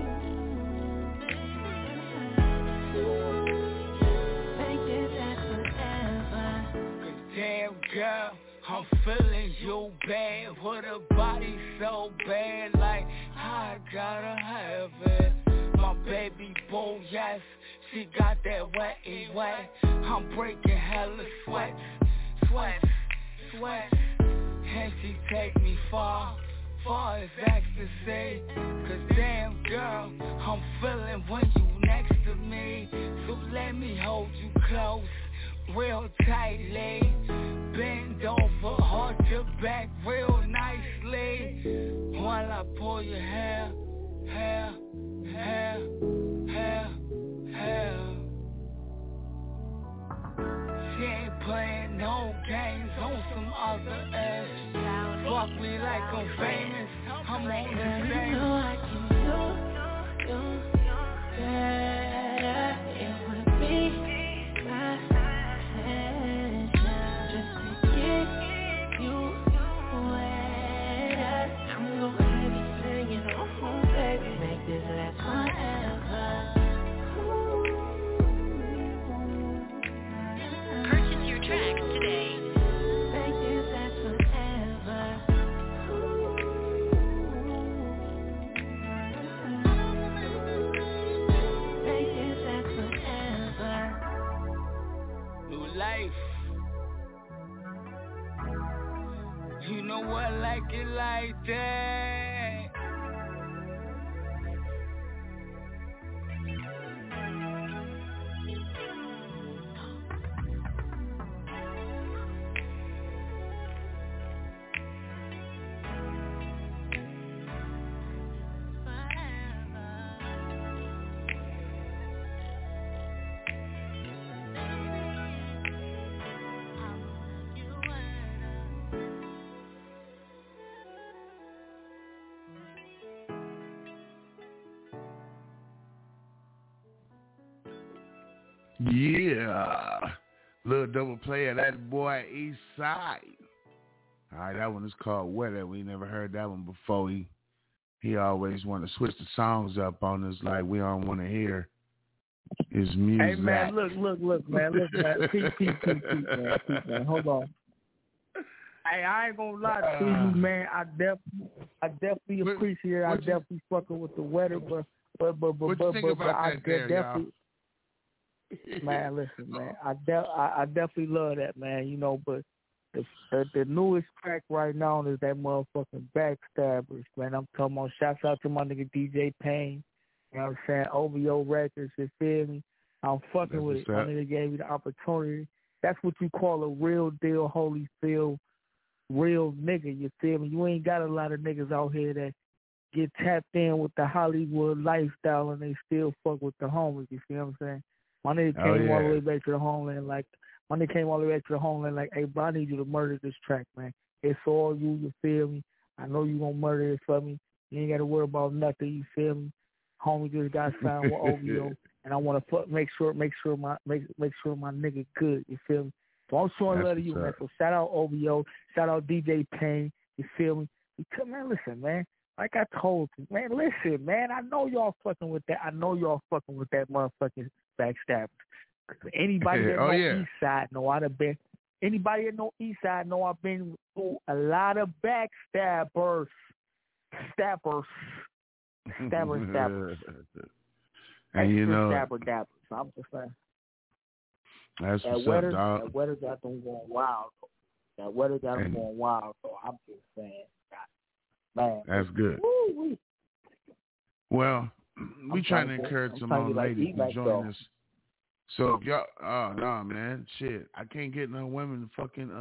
Damn girl, I'm feeling you bad. With a body so bad, like I gotta have it. My baby boo, yes, she got that wetty wet. I'm breaking hella sweat. And she take me far as ecstasy. Cause damn girl, I'm feeling when you next to me. So let me hold you close, real tightly. Bend over, hold your back real nicely. While I pull your hair. She ain't playing no games on some other ass. Fuck me like I'm famous, I'm on the stage. You know I can do better. It would be my pleasure just to get you wetter. I'm gonna have you singing, oh baby, make this last forever. Purchase your tracks today. Make this last forever. Make this last forever. New life. You know I like it like that. Yeah. Little double play of that boy East Side. All right, that one is called Weather. We never heard that one before. He always want to switch the songs up on us like we don't want to hear his music. Hey, man, look, man. Peace, man. Hold on. Hey, I ain't gonna lie to you, man. I definitely appreciate it. I definitely fucking with the weather, but what you think about I that there, definitely, man, listen, man. I definitely love that, man. You know, but the newest track right now is that motherfucking Backstabbers, man. I'm talking about. Shouts out to my nigga DJ Payne. You know what I'm saying? OVO Records, you feel me? I'm fucking with it. My nigga gave me the opportunity. That's what you call a real deal, Holyfield, real nigga, you feel me? You ain't got a lot of niggas out here that get tapped in with the Hollywood lifestyle and they still fuck with the homies, you feel what I'm saying? My nigga came all the way back to the homeland like, hey, bro, I need you to murder this track, man. It's all you feel me? I know you gonna murder it for me. You ain't got to worry about nothing, you feel me? Homie just got signed with OVO, and I want to make sure my nigga good. You feel me? So I'm showing love to you, man. So shout out OVO, shout out DJ Payne. You feel me? Man, listen, man. Like I told you, man. Listen, man. I know y'all fucking with that. I know y'all fucking with that motherfucking backstabbers. Anybody that know East Side know I've been. Anybody that know East Side know I've been through a lot of backstabbers, stabbers. And you know, dabbers. I'm just saying. That's what's up, dog. That weather got them going wild. So I'm just saying, man. That's good. Woo-wee. We trying to encourage some more ladies to join us. So if y'all, no, man, shit, I can't get no women to fucking,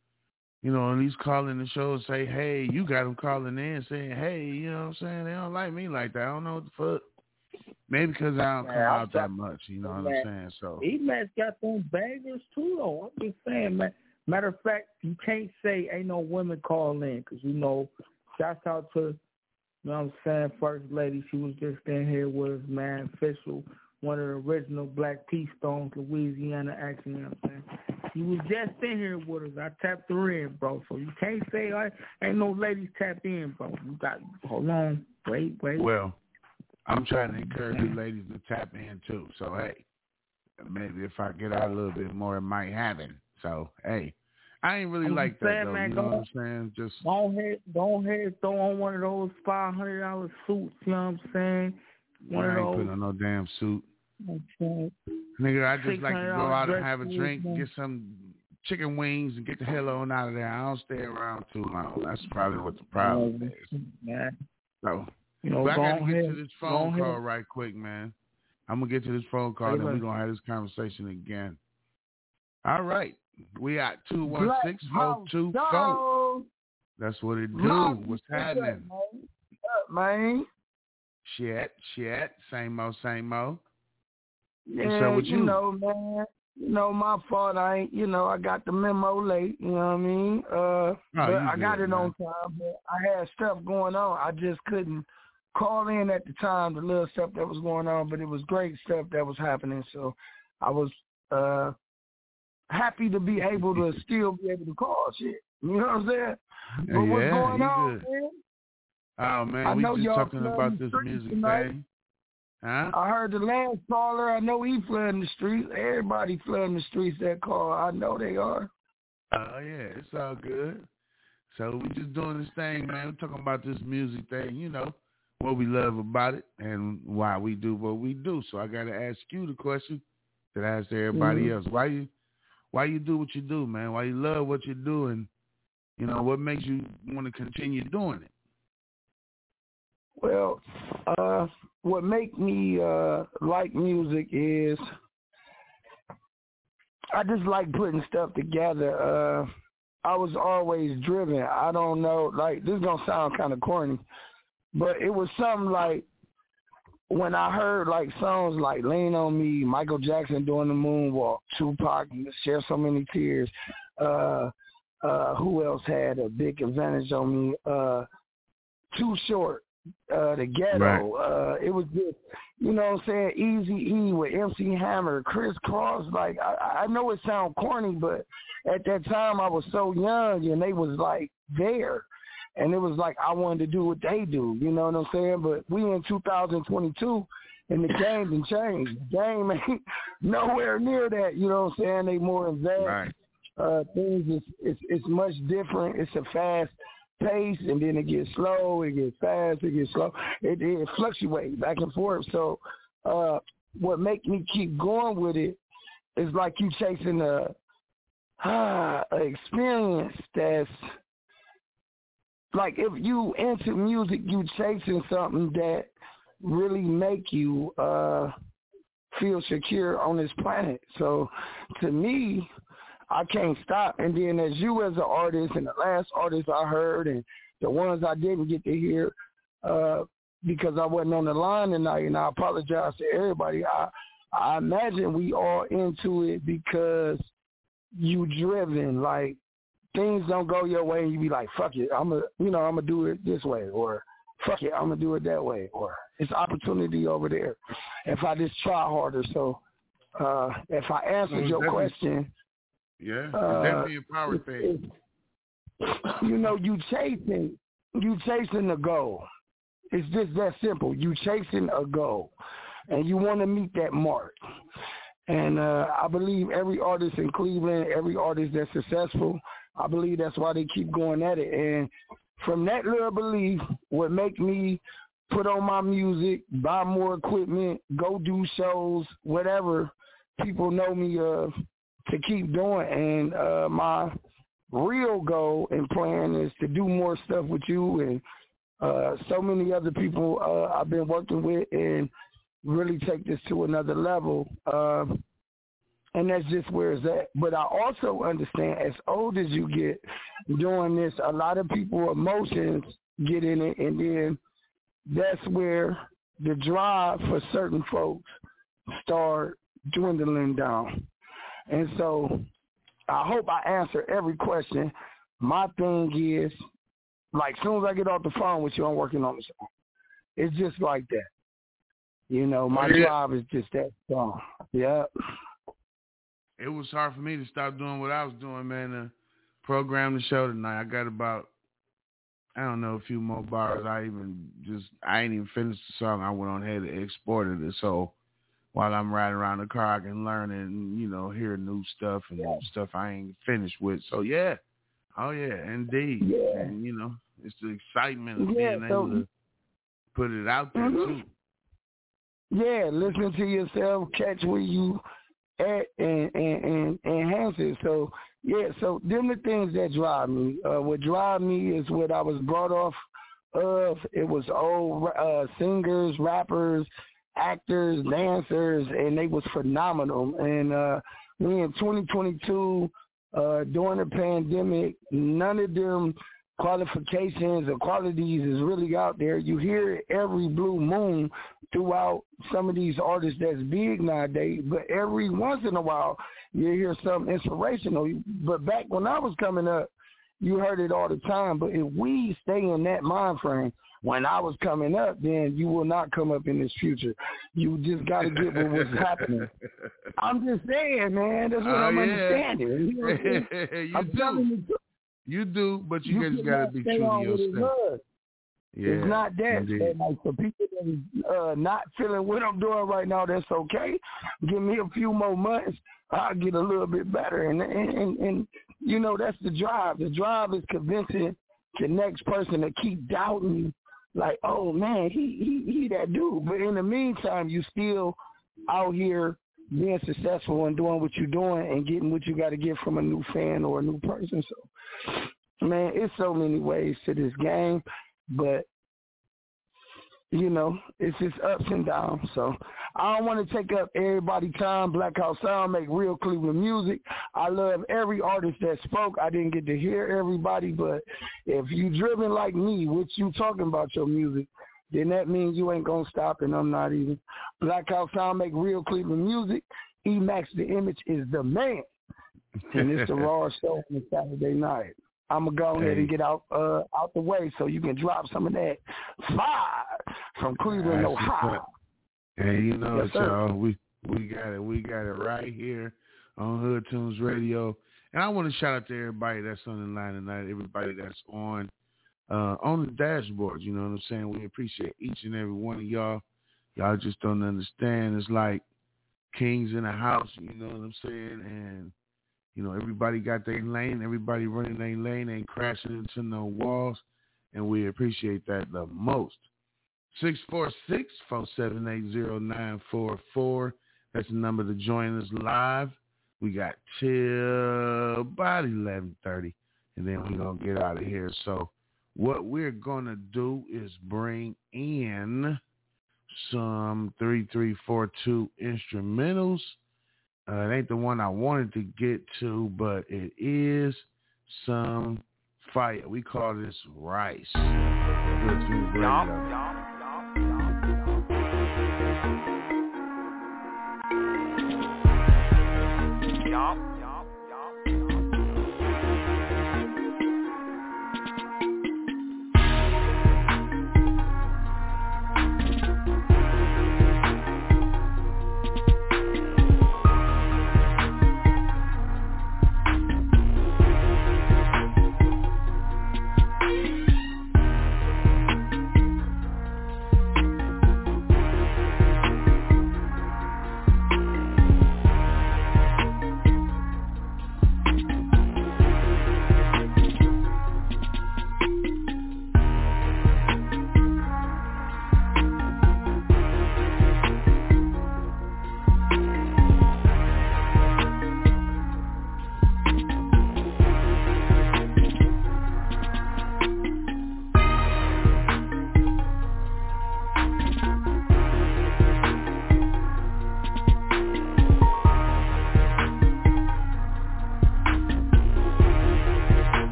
at least call in the show and say, hey, you got them calling in saying, hey, you know what I'm saying? They don't like me like that. I don't know what the fuck. Maybe because I don't come out that much, you know what I'm saying? So E-Max got them bangers too, though. I'm just saying, man. Matter of fact, you can't say ain't no women call in because, shouts out to, you know what I'm saying, First Lady. She was just in here with us, man, official. One of the original Black Peace Stones, Louisiana action, you know what I'm saying? She was just in here with us. I tapped her in, bro. So you can't say ain't no ladies tapped in, bro. You got, hold on, wait. Well, I'm trying to encourage the ladies to tap in too. So, hey, maybe if I get out a little bit more, it might happen. So, hey, I ain't really like that, though. Man, you know what I'm saying? Just go ahead, throw on one of those $500 suits, you know what I'm saying? I ain't putting on no damn suit. Okay. Nigga, I just like to go out and have a drink, get some chicken wings, and get the hell on out of there. I don't stay around too long. That's probably what the problem is. Yeah. So, but I got to get to this phone call right quick, man. I'm going to get to this phone call, and then we're going to have this conversation again. All right. We at 216-424. That's what it do. What's happening? What's up, man? Shit. Same old. Yeah, what's up with you? Man. My fault. I got the memo late. You know what I mean? But I got it on time. But I had stuff going on. I just couldn't call in at the time, the little stuff that was going on. But it was great stuff that was happening. So I was happy to be able to still be able to call shit. You know what I'm saying? But what's going on, man? Oh, man, we just talking about this music thing. Huh? I heard the last caller. I know he flooding the streets. Everybody flooding the streets that call. I know they are. Oh, yeah, it's all good. So we just doing this thing, man. We're talking about this music thing, what we love about it and why we do what we do. So I got to ask you the question that I asked everybody else. Why you do what you do, man? Why you love what you do, and, what makes you want to continue doing it? Well, what make me like music is I just like putting stuff together. I was always driven. I don't know, like, this is going to sound kind of corny, but it was something like when I heard, like, songs like Lean on Me, Michael Jackson doing the moonwalk, Tupac, Share So Many Tears, who else had a big advantage on me? Too Short. The Ghetto. Right. It was just, you know what I'm saying, Eazy-E with MC Hammer, Criss Cross. Like, I know it sounds corny, but at that time I was so young and they was like there. And it was like I wanted to do what they do, you know what I'm saying? But we in 2022 and the game done changed. The game ain't nowhere near that, you know what I'm saying? They more advanced. Right. Things, it's much different. It's a fast pace, and then it gets slow, it gets fast, it gets slow. It fluctuates back and forth. So what makes me keep going with it is like you chasing a experience that's like, if you into music, you chasing something that really make you feel secure on this planet. So to me, I can't stop. And then as you as an artist, and the last artist I heard, and the ones I didn't get to hear because I wasn't on the line tonight, and I apologize to everybody. I imagine we all into it because you driven. Like, things don't go your way, and you be like, fuck it, I'm gonna do it this way, or fuck it, I'm gonna do it that way, or it's opportunity over there if I just try harder. So if I answered your question. Yeah, it's definitely a power thing. You chasing a goal. It's just that simple. You chasing a goal. and you want to meet that mark. And I believe every artist in Cleveland, every artist that's successful, I believe that's why they keep going at it. And from that little belief would make me put on my music, buy more equipment, go do shows, whatever people know me of, to keep doing. And my real goal and plan is to do more stuff with you and so many other people I've been working with and really take this to another level. And that's just where it's at. But I also understand as old as you get doing this, a lot of people emotions get in it, and then that's where the drive for certain folks start dwindling down. And so I hope I answer every question. My thing is, like, as soon as I get off the phone with you, I'm working on the song. It's just like that. You know, my drive is just that strong. Yeah. It was hard for me to stop doing what I was doing, man, to program the show tonight. I got about, I don't know, a few more bars. I ain't even finished the song. I went on ahead and exported it. So while I'm riding around the car, I can learn and, you know, hear new stuff and stuff I ain't finished with. So, yeah. Oh, yeah, indeed. Yeah. And, you know, it's the excitement of being able to put it out there, too. Yeah, listen to yourself, catch where you at, and enhance it. So, yeah, so them the things that drive me. What drive me is what I was brought off of. It was old singers, rappers, actors, dancers, and they was phenomenal. And we in 2022, during the pandemic, none of them qualifications or qualities is really out there. You hear it every blue moon throughout some of these artists that's big nowadays, but every once in a while you hear something inspirational. But back when I was coming up, you heard it all the time. But if we stay in that mind frame, when I was coming up, then you will not come up in this future. You just got to get what was happening. I'm just saying, man. That's what I'm understanding. You know what I'm saying? You do, but you just got to be true to yourself. Yeah, it's not that. And like, for people that are not feeling what I'm doing right now, that's okay. Give me a few more months. I'll get a little bit better. And you know, that's the drive. The drive is convincing the next person to keep doubting you. Like, oh, man, he that dude. But in the meantime, you still out here being successful and doing what you're doing and getting what you got to get from a new fan or a new person. So, man, it's so many ways to this game. But, you know, it's just ups and downs. So I don't want to take up everybody's time. Black House Sound make real Cleveland music. I love every artist that spoke. I didn't get to hear everybody, but if you driven like me, which you talking about your music, then that means you ain't going to stop, and I'm not even. Black House Sound make real Cleveland music. E-Max the Image is the man. And it's the Raw show on Saturday night. I'm going to go ahead and get out the way so you can drop some of that fire from Cleveland, Ohio. Hey, you know it, y'all. We got it. We got it right here on Hood Tunes Radio. And I want to shout out to everybody that's on the line tonight, everybody that's on the dashboard. You know what I'm saying? We appreciate each and every one of y'all. Y'all just don't understand. It's like kings in a house, you know what I'm saying? And you know, everybody got their lane. Everybody running their lane, ain't crashing into no walls, and we appreciate that the most. 646-478-0944. That's the number to join us live. We got till about 11:30, and then we're going to get out of here. So what we're going to do is bring in some 3342 instrumentals. It ain't the one I wanted to get to, but it is some fire. We call this Rice.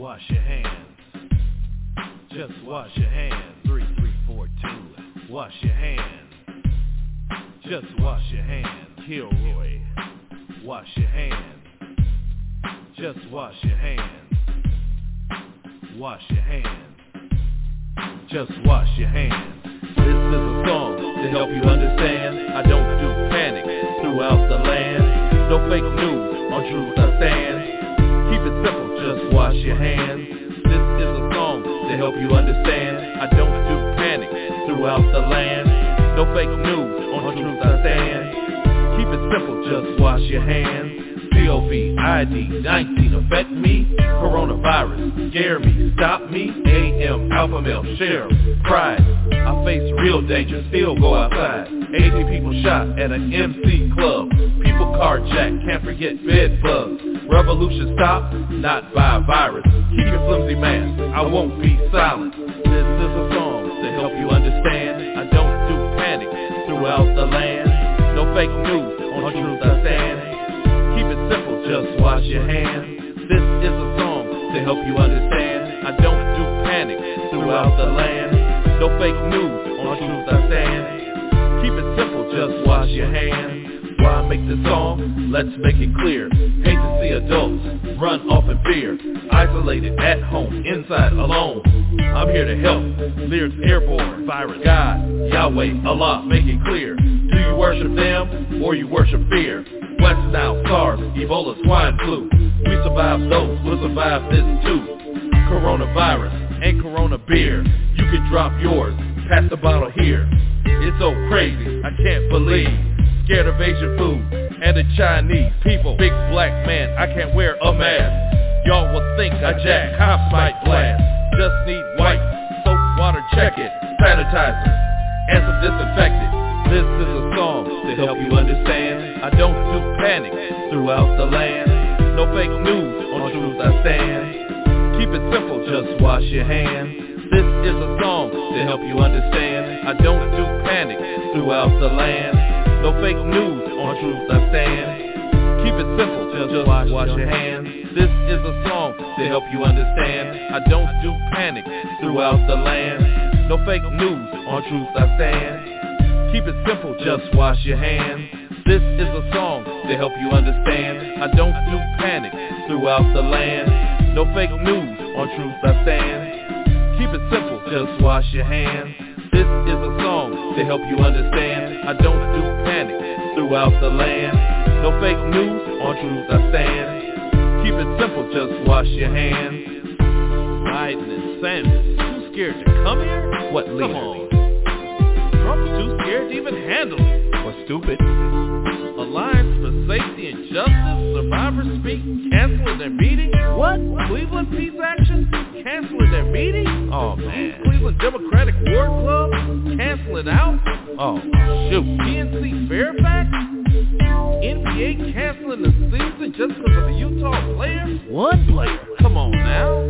wash your hands. Just wash your hands. 3, 3, 4, 2. Wash your hands. Just wash your hands. Kilroy. Wash your hands. Just wash your hands. Wash your hands. Just wash your hands. This is a song to help you understand. I don't do panic throughout the land. No fake news, on truth I stand. Keep it simple, just wash your hands. This is a song to help you understand. I don't do panic throughout the land. No fake news, on truth I stand. Keep it simple, just wash your hands. COVID-19 affect me. Coronavirus scare me, stop me. AM alpha male sheriff pride. I face real danger, still go outside. 80 people shot at an MC club. People carjacked, can't forget bed bugs. Revolution stop, not by a virus. Keep your flimsy mask, I won't be silent. This is a song to help you understand. I don't do panic throughout the land. No fake news, on truth I stand. Keep it simple, just wash your hands. This is a song to help you understand. I don't do panic throughout the land. No fake news, on truth I stand. Keep it simple, just wash your hands. Why make this song? Let's make it clear. Hate to see adults run off in fear. Isolated at home, inside alone. I'm here to help. Lyrics airborne, virus, God, Yahweh, Allah, make it clear. Do you worship them or you worship fear? West Nile, SARS, Ebola, swine flu. We survived those, we'll survive this too. Coronavirus and Corona beer. You can drop yours, pass the bottle here. It's so crazy, I can't believe. Scared of Asian food and the Chinese people. Big black man, I can't wear a mask. Y'all will think I jack, cops might blast. Just need wipes, soap, water, check it, sanitizer, and some disinfectant. This is a song to help you understand. I don't do panic throughout the land. No fake news, on truth I stand. Keep it simple, just wash your hands. This is a song to help you understand. I don't do panic throughout the land. No fake news, on truth I stand. Keep it simple, just wash your hands. This is a song to help you understand. I don't do panic throughout the land. No fake news, on truth I stand. Keep it simple, just wash your hands. This is a song to help you understand. I don't do panic throughout the land. No fake news, on truth I stand. Keep it simple, just wash your hands. This is a song to help you understand. I don't do panic throughout the land. No fake news, on truth I stand. Keep it simple, just wash your hands. Biden and Sanders, too scared to come here? What leader? Come on. Trump's too scared to even handle it. Or stupid. Alliance for Safety and Justice, Survivors Speak, canceling their meeting? What? Cleveland Peace Action? Canceling their meeting? Oh man. Cleveland Democratic Ward Club? Canceling out? Oh shoot. PNC Fairfax? NBA canceling the season just because of the Utah players? One player? Come on now.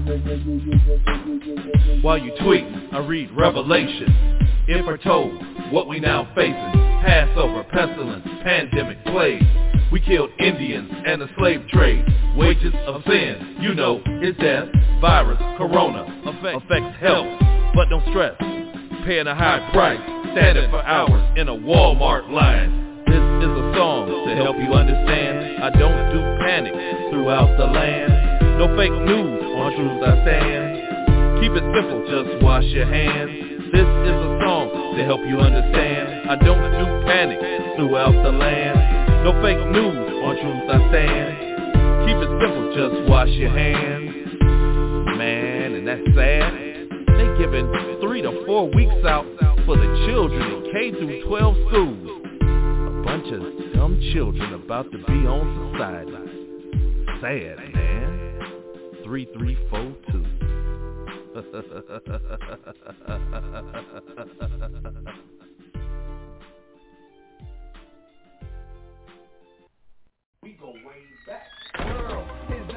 While you tweet, I read Revelation. If we're told what we now facing, Passover, pestilence, pandemic, plague. We killed Indians and the slave trade. Wages of sin, you know, is death. Virus, corona, affects health. But don't stress, paying a high price, standing for hours in a Walmart line. This is a song to help you understand. I don't do panic throughout the land. No fake news, on truth I stand. Keep it simple, just wash your hands. This is a song to help you understand. I don't do panic throughout the land. No fake news, on truth I stand. Keep it simple, just wash your hands. Man, and that's sad. They giving 3 to 4 weeks out for the children in K through 12 schools. A bunch of dumb children about to be on society. Sad, man. 3342. We go way back. World is not a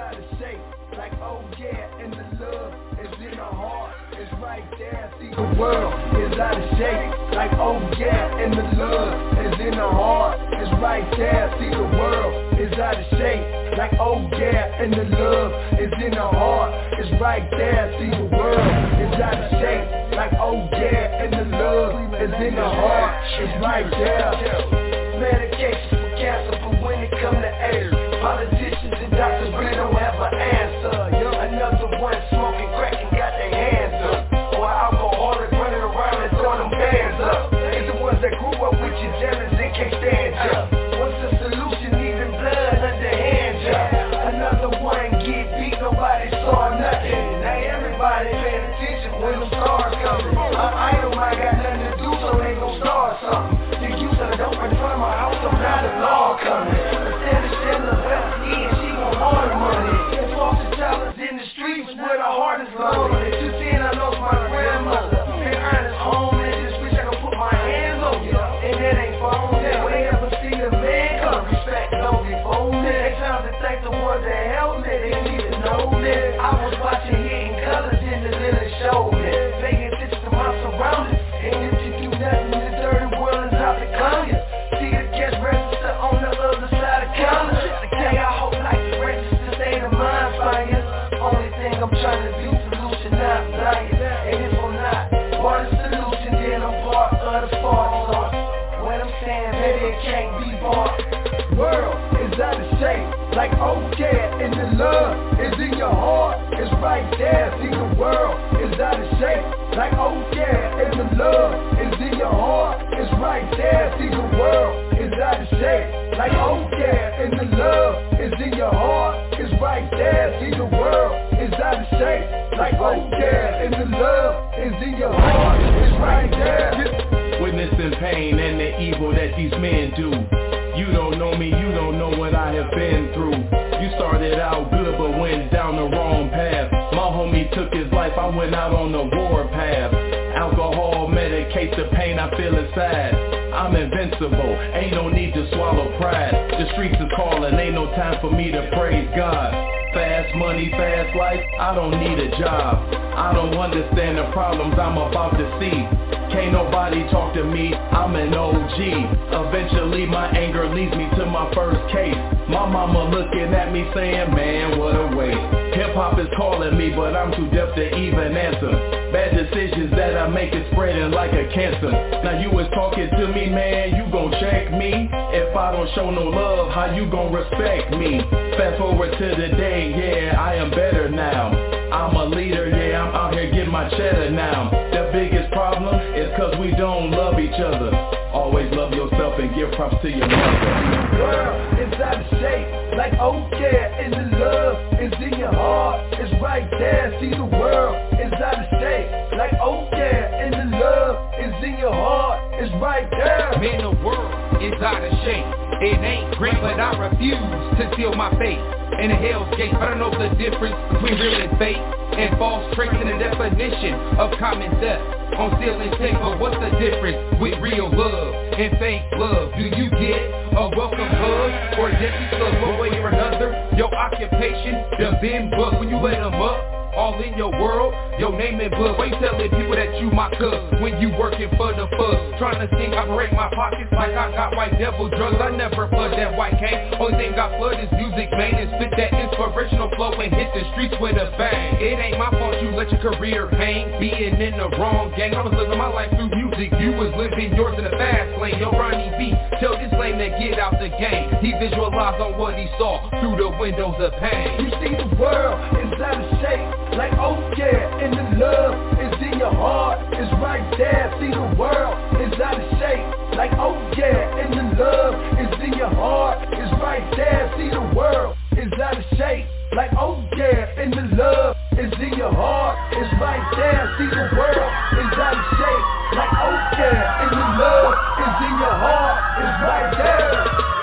shape, like oh yeah, and the love is in the heart, it's right there. See the world is out of shape, like oh yeah, and the love is in the heart, it's right there. See the world is out of shape, like oh yeah, and the love is in the heart, it's right there. See the world is out of shape, like oh yeah, and the love is in the heart, it's right there. Medication for cancer, but when it come to AIDS, politicians and doctors really don't have an answer. Another one smoking crack and got their hands up, or alcoholic running around and throwing them bands up. It's the ones that grew up with you jealous and can't stand ya. What's the solution? Even blood under hand ya. Another one get beat, nobody saw nothing. Now everybody paying attention when them stars coming. An item I got nothing to do, so they gon' start something. The youth that don't in front of my house, I'm not a law coming. Instead of shedding the best in, she gon' want money. And foster dollars in the streets where the heart is lonely. You seen I lost my grandmother, been earnest home, and just wish I could put my hands on you. And it ain't phone that way ever see the man come. Respect don't be phony. They time to thank the ones that helped me, they need to know me. I was watching Hidden Colors in the little show me, paying attention to my surroundings. And if you do nothing, the dirty world is out to clown you. See the cash register on the other side of counter. Okay, I hope like the register stay the mind fire. Only thing I'm trying to do, solution not blind. And if I'm not part of the solution, then I'm part of the fault. So when I'm saying maybe it can't be bought. World is out of shape, like oh yeah, and the love is in your heart, it's right there. See the world is out of shape, like oh yeah, and the love is in your heart, it's right there. See the world is out of shape, like oh yeah, and the love is in your heart, it's right there. See the world is out of shape, like oh yeah, and the love is in your heart, it's right there. Witnessing pain and the evil that these men do. You don't know me, you don't know what I have been through. You started out good but went down the wrong path. My homie took his life, I went out on the war path. Alcohol medicates the pain I feel inside. I'm invincible, ain't no need to swallow pride. The streets is calling, ain't no time for me to praise God. Fast money, fast life, I don't need a job. I don't understand the problems I'm about to see. Can't nobody talk to me, I'm an OG. Eventually my anger leads me to my first case. My mama looking at me saying, man, what a waste. Hip-hop is calling me, but I'm too deaf to even answer. Bad decisions that I make is spreading like a cancer. Now you was talking to me, man, you gon' check me? If I don't show no love, how you gon' respect me? Fast forward to the day, yeah, I am better now. I'm a leader, yeah, I'm out here getting my cheddar now. The biggest problem is cause we don't love each other. Always love yourself and give props to your mother. World is out of shape, like oh yeah, and the love is in your heart, it's right there. See the world is out of shape, like oh yeah, and the love is in your heart, it's right there. Man, the world is out of shape. It ain't great, but I refuse to seal my fate in a hell's gate. But I know the difference between real and fake, and false traits in the definition of common death on stealing tape. But what's the difference with real love and fake love? Do you get a welcome hug or a empty slug? One way or another, your occupation done been booked. When you let them up all in your world, your name in blood. Why you telling people that you my cuz when you working for the fuzz? Trying to think, operate my pockets like I got white devil drugs. I never flood that white cane. Only thing I flood is music, man, and spit that inspirational flow and hit the streets with a bang. It ain't my fault you let your career hang, being in the wrong gang. I was living my life through music, you was living yours in the fast lane. Yo, Ronnie B, tell this lame to get out the game. He visualized on what he saw through the windows of pain. You see the world is out of shape, like oh yeah, and the love is in your heart, it's right there. See the world is out of shape, like oh yeah, and the love is in your heart, it's right there. See the world is out of shape, like oh yeah, and the love is in your heart, it's right there. See the world is out of shape, like oh yeah, and the love is in your heart, it's right there.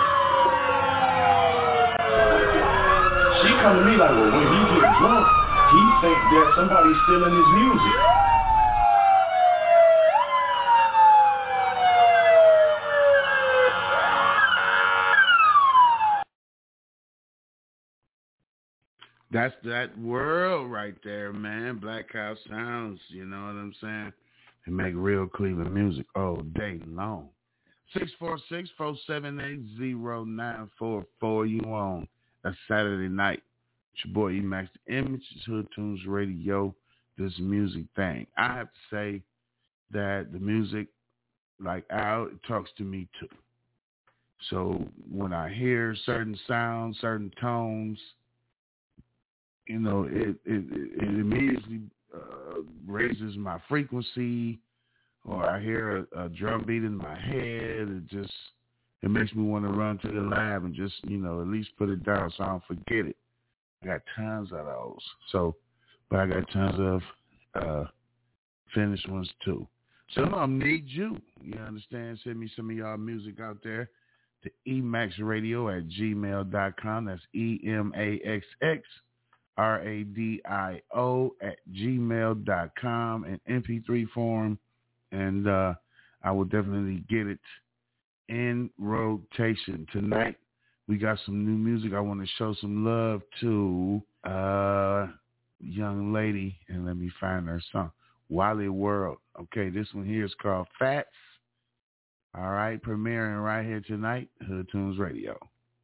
She come to me like, well, when he get drunk, he think that somebody's stealing his music. That's that world right there, man. Black House Sounds, you know what I'm saying? They make real Cleveland music all day long. 646-478-0944. You on a Saturday night. It's your boy E-Max the Image. It's Hood Tunes Radio. This music thing. I have to say that the music, like Al, it talks to me too. So when I hear certain sounds, certain tones, you know, it immediately raises my frequency, or I hear a drum beat in my head. It makes me want to run to the lab and just, you know, at least put it down so I don't forget it. I got tons of those. So, but I got tons of finished ones too. So I need you. You understand? Send me some of y'all music out there to emaxradio@gmail.com. That's EMAXXRADIO@gmail.com in MP3 form. And I will definitely get it in rotation. Tonight, we got some new music. I want to show some love to young lady, and let me find her song, Wally World. Okay, this one here is called Fats. All right, premiering right here tonight, Hood Tunes Radio.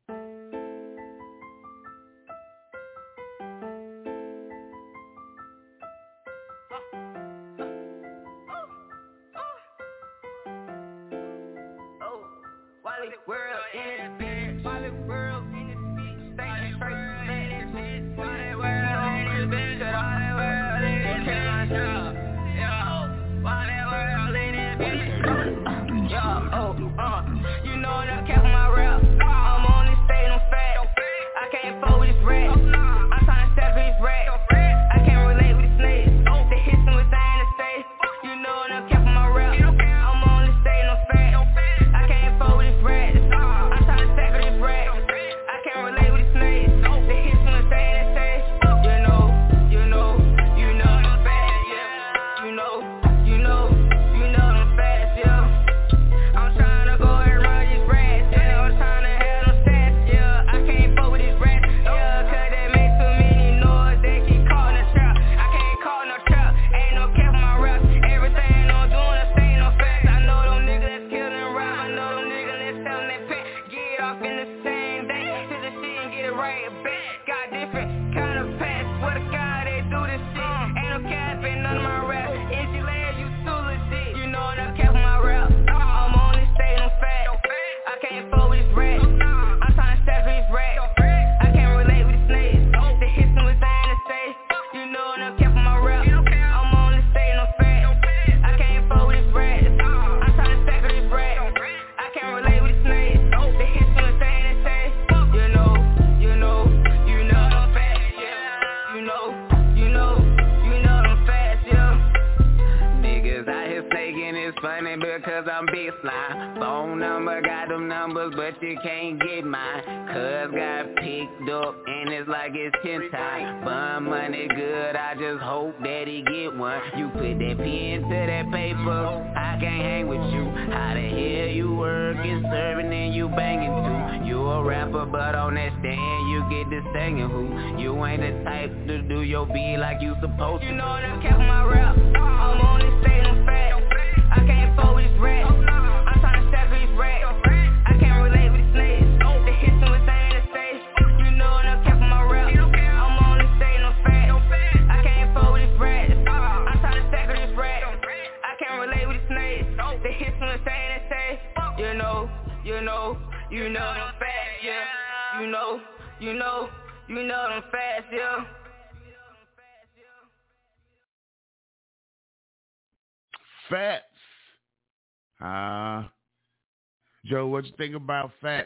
Fats. Joe, what you think about Fats?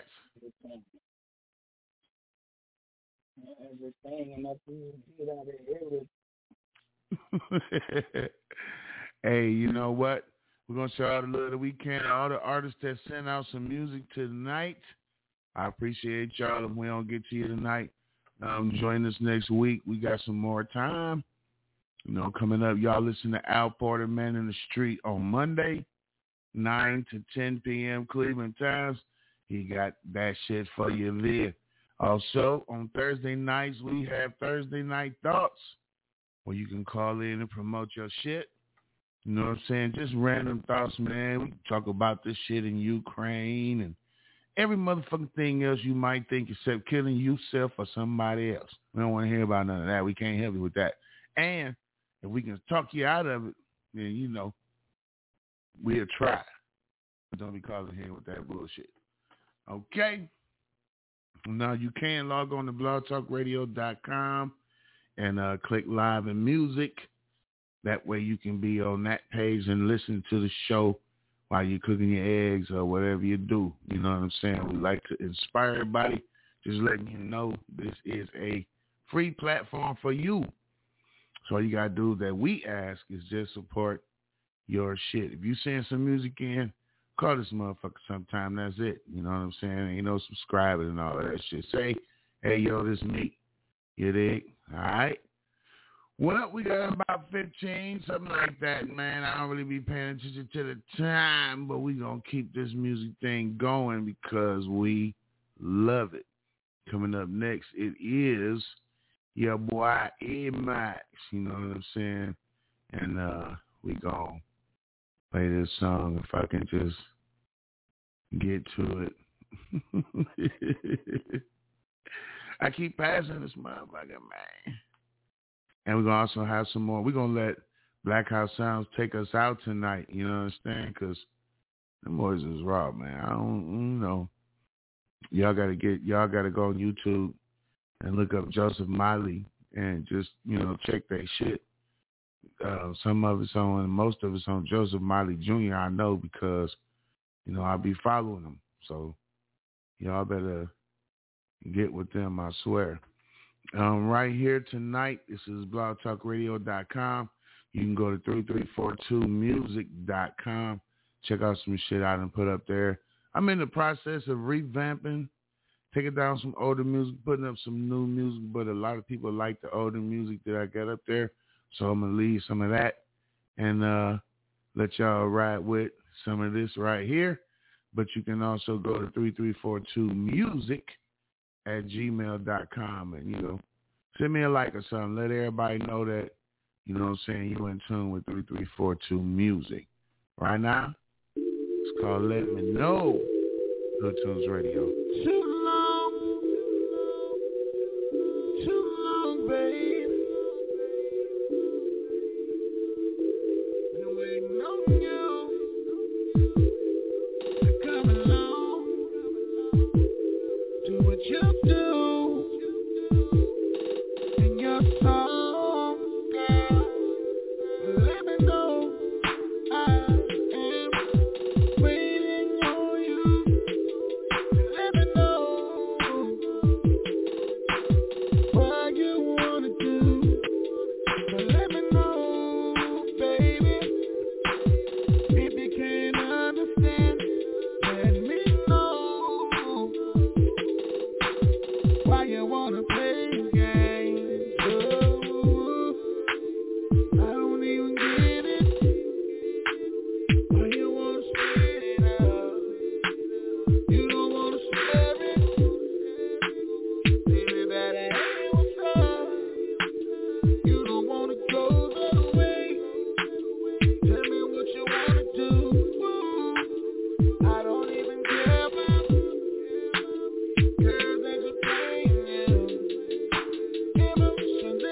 Hey, you know what? We're going to shout out a little we can. All the artists that sent out some music tonight, I appreciate y'all. If we don't get to you tonight, join us next week. We got some more time. You know, coming up, y'all listen to Al Porter, Man in the Street on Monday, 9 to 10 p.m. Cleveland times. He got that shit for you there. Also, on Thursday nights, we have Thursday Night Thoughts, where you can call in and promote your shit. You know what I'm saying? Just random thoughts, man. We talk about this shit in Ukraine and every motherfucking thing else you might think except killing yourself or somebody else. We don't want to hear about none of that. We can't help you with that. And if we can talk you out of it, then, you know, we'll try. But don't be calling here with that bullshit. Okay? Now, you can log on to blogtalkradio.com and click live and music. That way you can be on that page and listen to the show while you're cooking your eggs or whatever you do. You know what I'm saying? We like to inspire everybody. Just letting you know this is a free platform for you. So all you got to do that we ask is just support your shit. If you send some music in, call this motherfucker sometime. That's it. You know what I'm saying? Ain't no subscribing and all that shit. Say, hey, yo, this me. You dig? All right? Well, we got about 15, something like that, man. I don't really be paying attention to the time, but we going to keep this music thing going because we love it. Coming up next, it is your boy E-Max, you know what I'm saying? And we going to play this song if I can just get to it. I keep passing this motherfucker, man. And we're going to also have some more. We're going to let Black House Sounds take us out tonight. You know what I'm saying? Because the boys is raw, man. I don't know. Y'all got to go on YouTube and look up Joseph Miley and just, you know, check that shit. Some of it's on, most of it's on Joseph Miley Jr. I know because, you know, I'll be following him. So y'all better get with them, I swear. Right here tonight, this is blogtalkradio.com. You can go to 3342music.com. Check out some shit I done put up there. I'm in the process of revamping, taking down some older music, putting up some new music, but a lot of people like the older music that I got up there. So I'm going to leave some of that and let y'all ride with some of this right here. But you can also go to 3342music@gmail.com and, you know, send me a like or something. Let everybody know that, you know what I'm saying, you in tune with 3342 Music. Right now, it's called Let Me Know. Hood Tunes Radio. Too long, babe. Been waiting on you to come along. Do what you do in your song, girl. Let me know I am waiting on you. Let me know what you wanna do. Let me know, baby. If you can't understand, let me know why you wanna play games. Oh, I don't even get it. Why you wanna split it up? You don't wanna share it. Baby, that ain't what's up. You don't wanna go that way. Tell me what you wanna do. I don't even care about girls that you playing you. Emotions.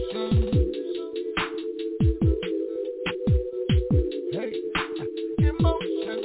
Hey, emotions.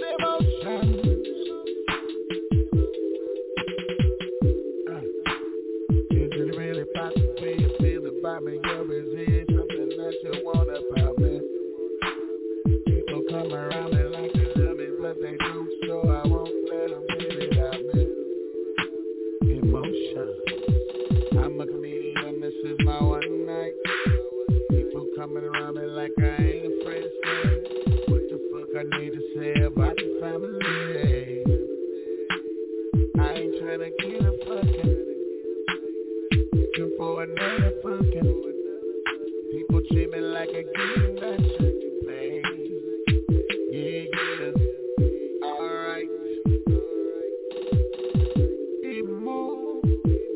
Is it really about the way you feel about me? Or is it something that you want about me? People come around me like they love me, but they don't, so I won't let them get it out me. Emotion. I'm a comedian, this is my one night. People coming around me like I ain't afraid to say what the fuck I need to say about the family. I ain't trying to get a fucking, looking for another fucking. People treat me like a game that should be played. Yeah, alright.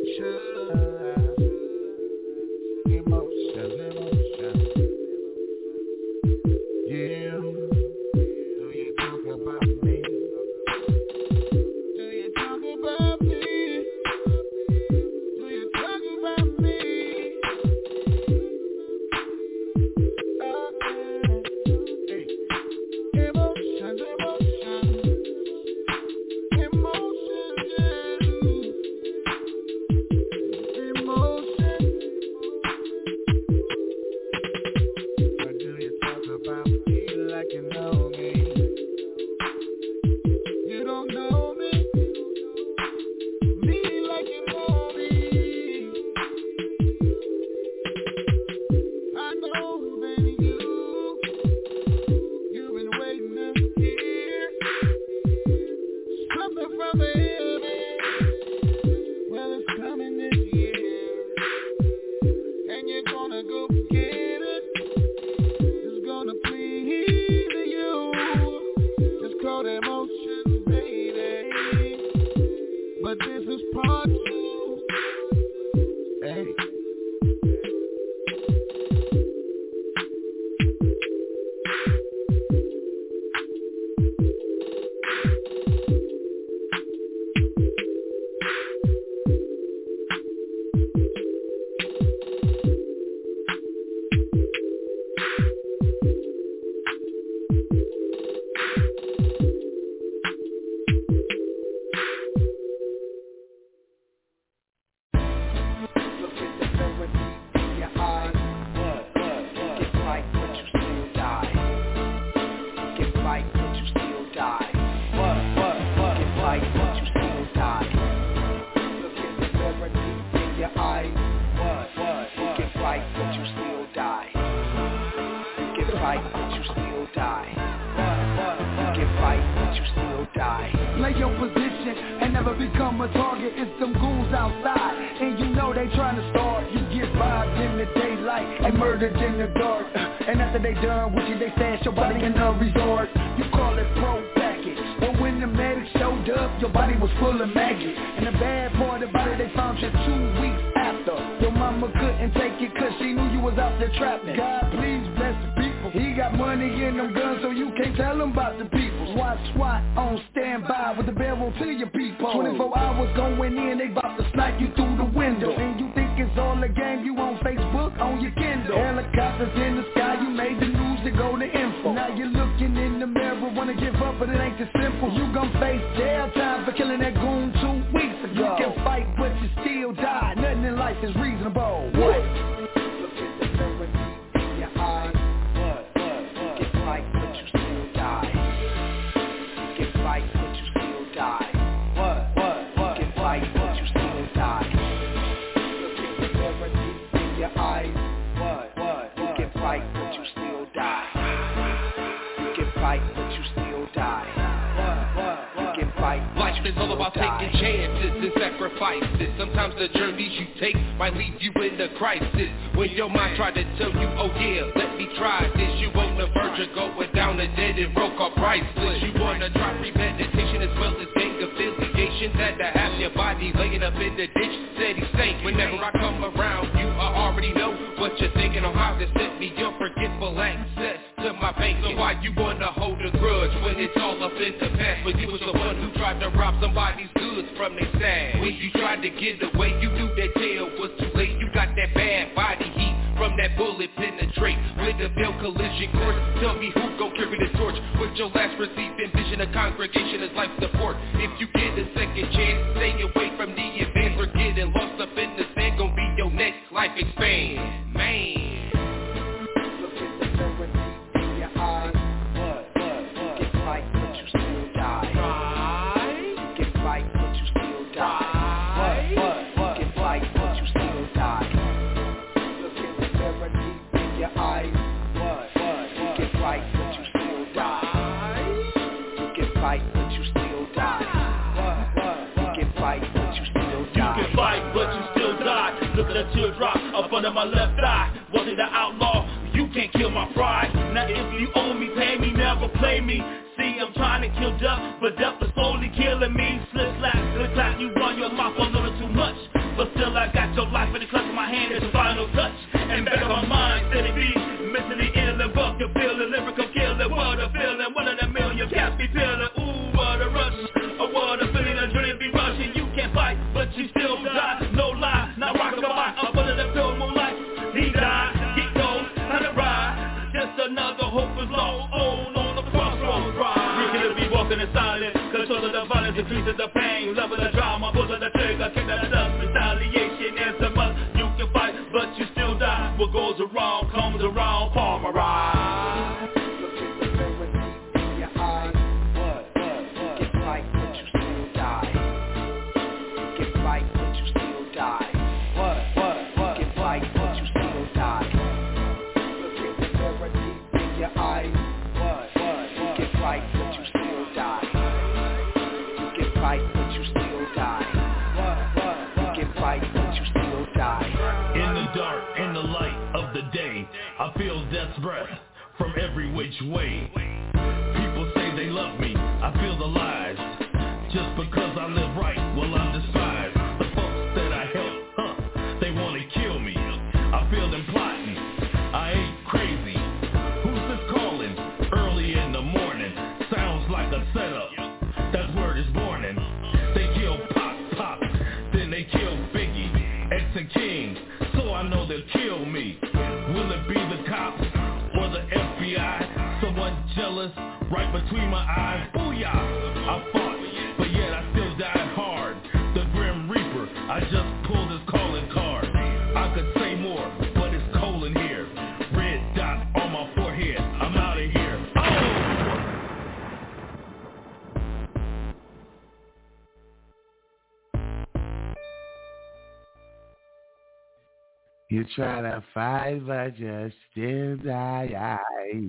But death is slowly killing me. Slip, slap, you run your mouth a little too much. But still Still I got your life in the clutch of my hand, it's a final touch. And back on my mind, steady beat, mentally ill and buck, you feel the lyrical killer. What a feeling, 1 in a million cats be feeling. Ooh, what a rush, what a feeling, a dream be rushing. You can't fight, but you still die, no lie. Now rock the mic, up under the pale moonlight. He died, he goes, on the ride. Just another hope is lost, on the crossroads ride. We could be walking in silence, control of the violence, increases the pain. Love of the drama, pulling the trigger, kick the dust. Retaliation is a must. You can fight, but you still die. What goes around comes around, Palmer ride. Look at the clarity in your eyes. What? You can fight, but you still die. You can fight, but you still die. What? You can fight, but you still die. Look at the clarity in your eyes. What? You can fight, but you still die. You can fight, but you still die. You can fight, but you still die. In the dark, in the light of the day, I feel death's breath from every which way. People say they love me, I feel the lies. Just because I live right, well I'm despised. The folks that I help, they wanna kill me. I feel them plotting, I ain't crazy. Who's this calling? Early in the morning, sounds like a setup. That word is warning. They kill Pop, then they kill Biggie, X and King, so I know they'll kill me. Will it be the cops or the FBI? Someone jealous right between my eyes. Booyah! I fought, but yet I still died hard. The Grim Reaper, I just pulled his calling card. I could say more, but it's cold in here. Red dot on my forehead, I'm out of here. You try to fight, but you still die.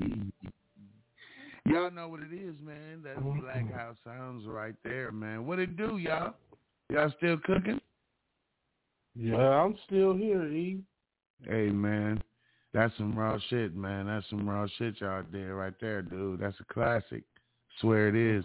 Y'all know what it is, man. That's Black House Sounds right there, man. What it do, y'all? Y'all still cooking? Yeah, I'm still here, E. Hey, man. That's some raw shit, man. That's some raw shit y'all did right there, dude. That's a classic. Swear it is.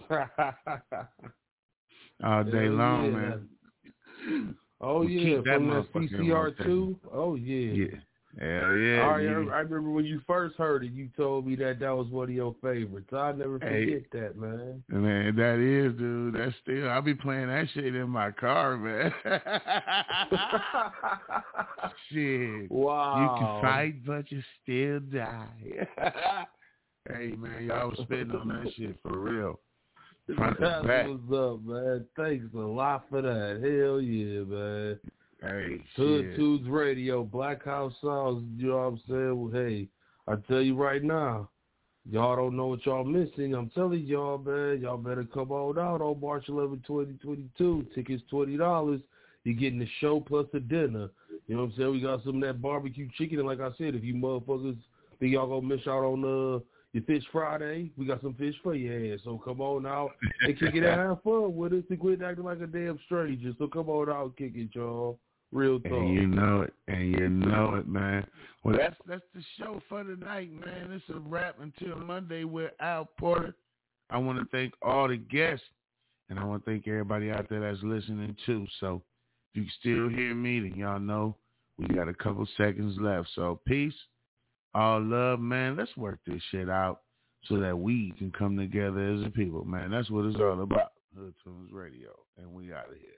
All day long, man. Oh, yeah, from that CCR2. Oh, yeah. Yeah. Hell yeah. I remember when you first heard it, you told me that was one of your favorites. I'll never forget that, man. Man, that is, dude. That's still, I'll be playing that shit in my car, man. Shit. Wow. You can fight, but you still die. Hey, man, y'all was spitting on that shit for real. That's what's up, man. Thanks a lot for that. Hell yeah, man. Hey, Hood Tunes Radio, Black House Sounds, you know what I'm saying? Well, hey, I tell you right now, y'all don't know what y'all missing. I'm telling y'all, man, y'all better come on out on March 11, 2022. Tickets $20. You're getting the show plus a dinner. You know what I'm saying? We got some of that barbecue chicken, and like I said, if you motherfuckers think y'all gonna miss out on your Fish Friday, we got some fish for your ass. So come on out and kick it and have fun with us and quit acting like a damn stranger. So come on out and kick it, y'all. Real talk. And you know it, man. Well, that's the show for tonight, man. It's a wrap until Monday with Al Porter. I want to thank all the guests, and I want to thank everybody out there that's listening too. So if you can still hear me, then y'all know we got a couple seconds left. So peace, all love, man. Let's work this shit out so that we can come together as a people, man. That's what it's all about. Hood Tunes Radio, and we out of here.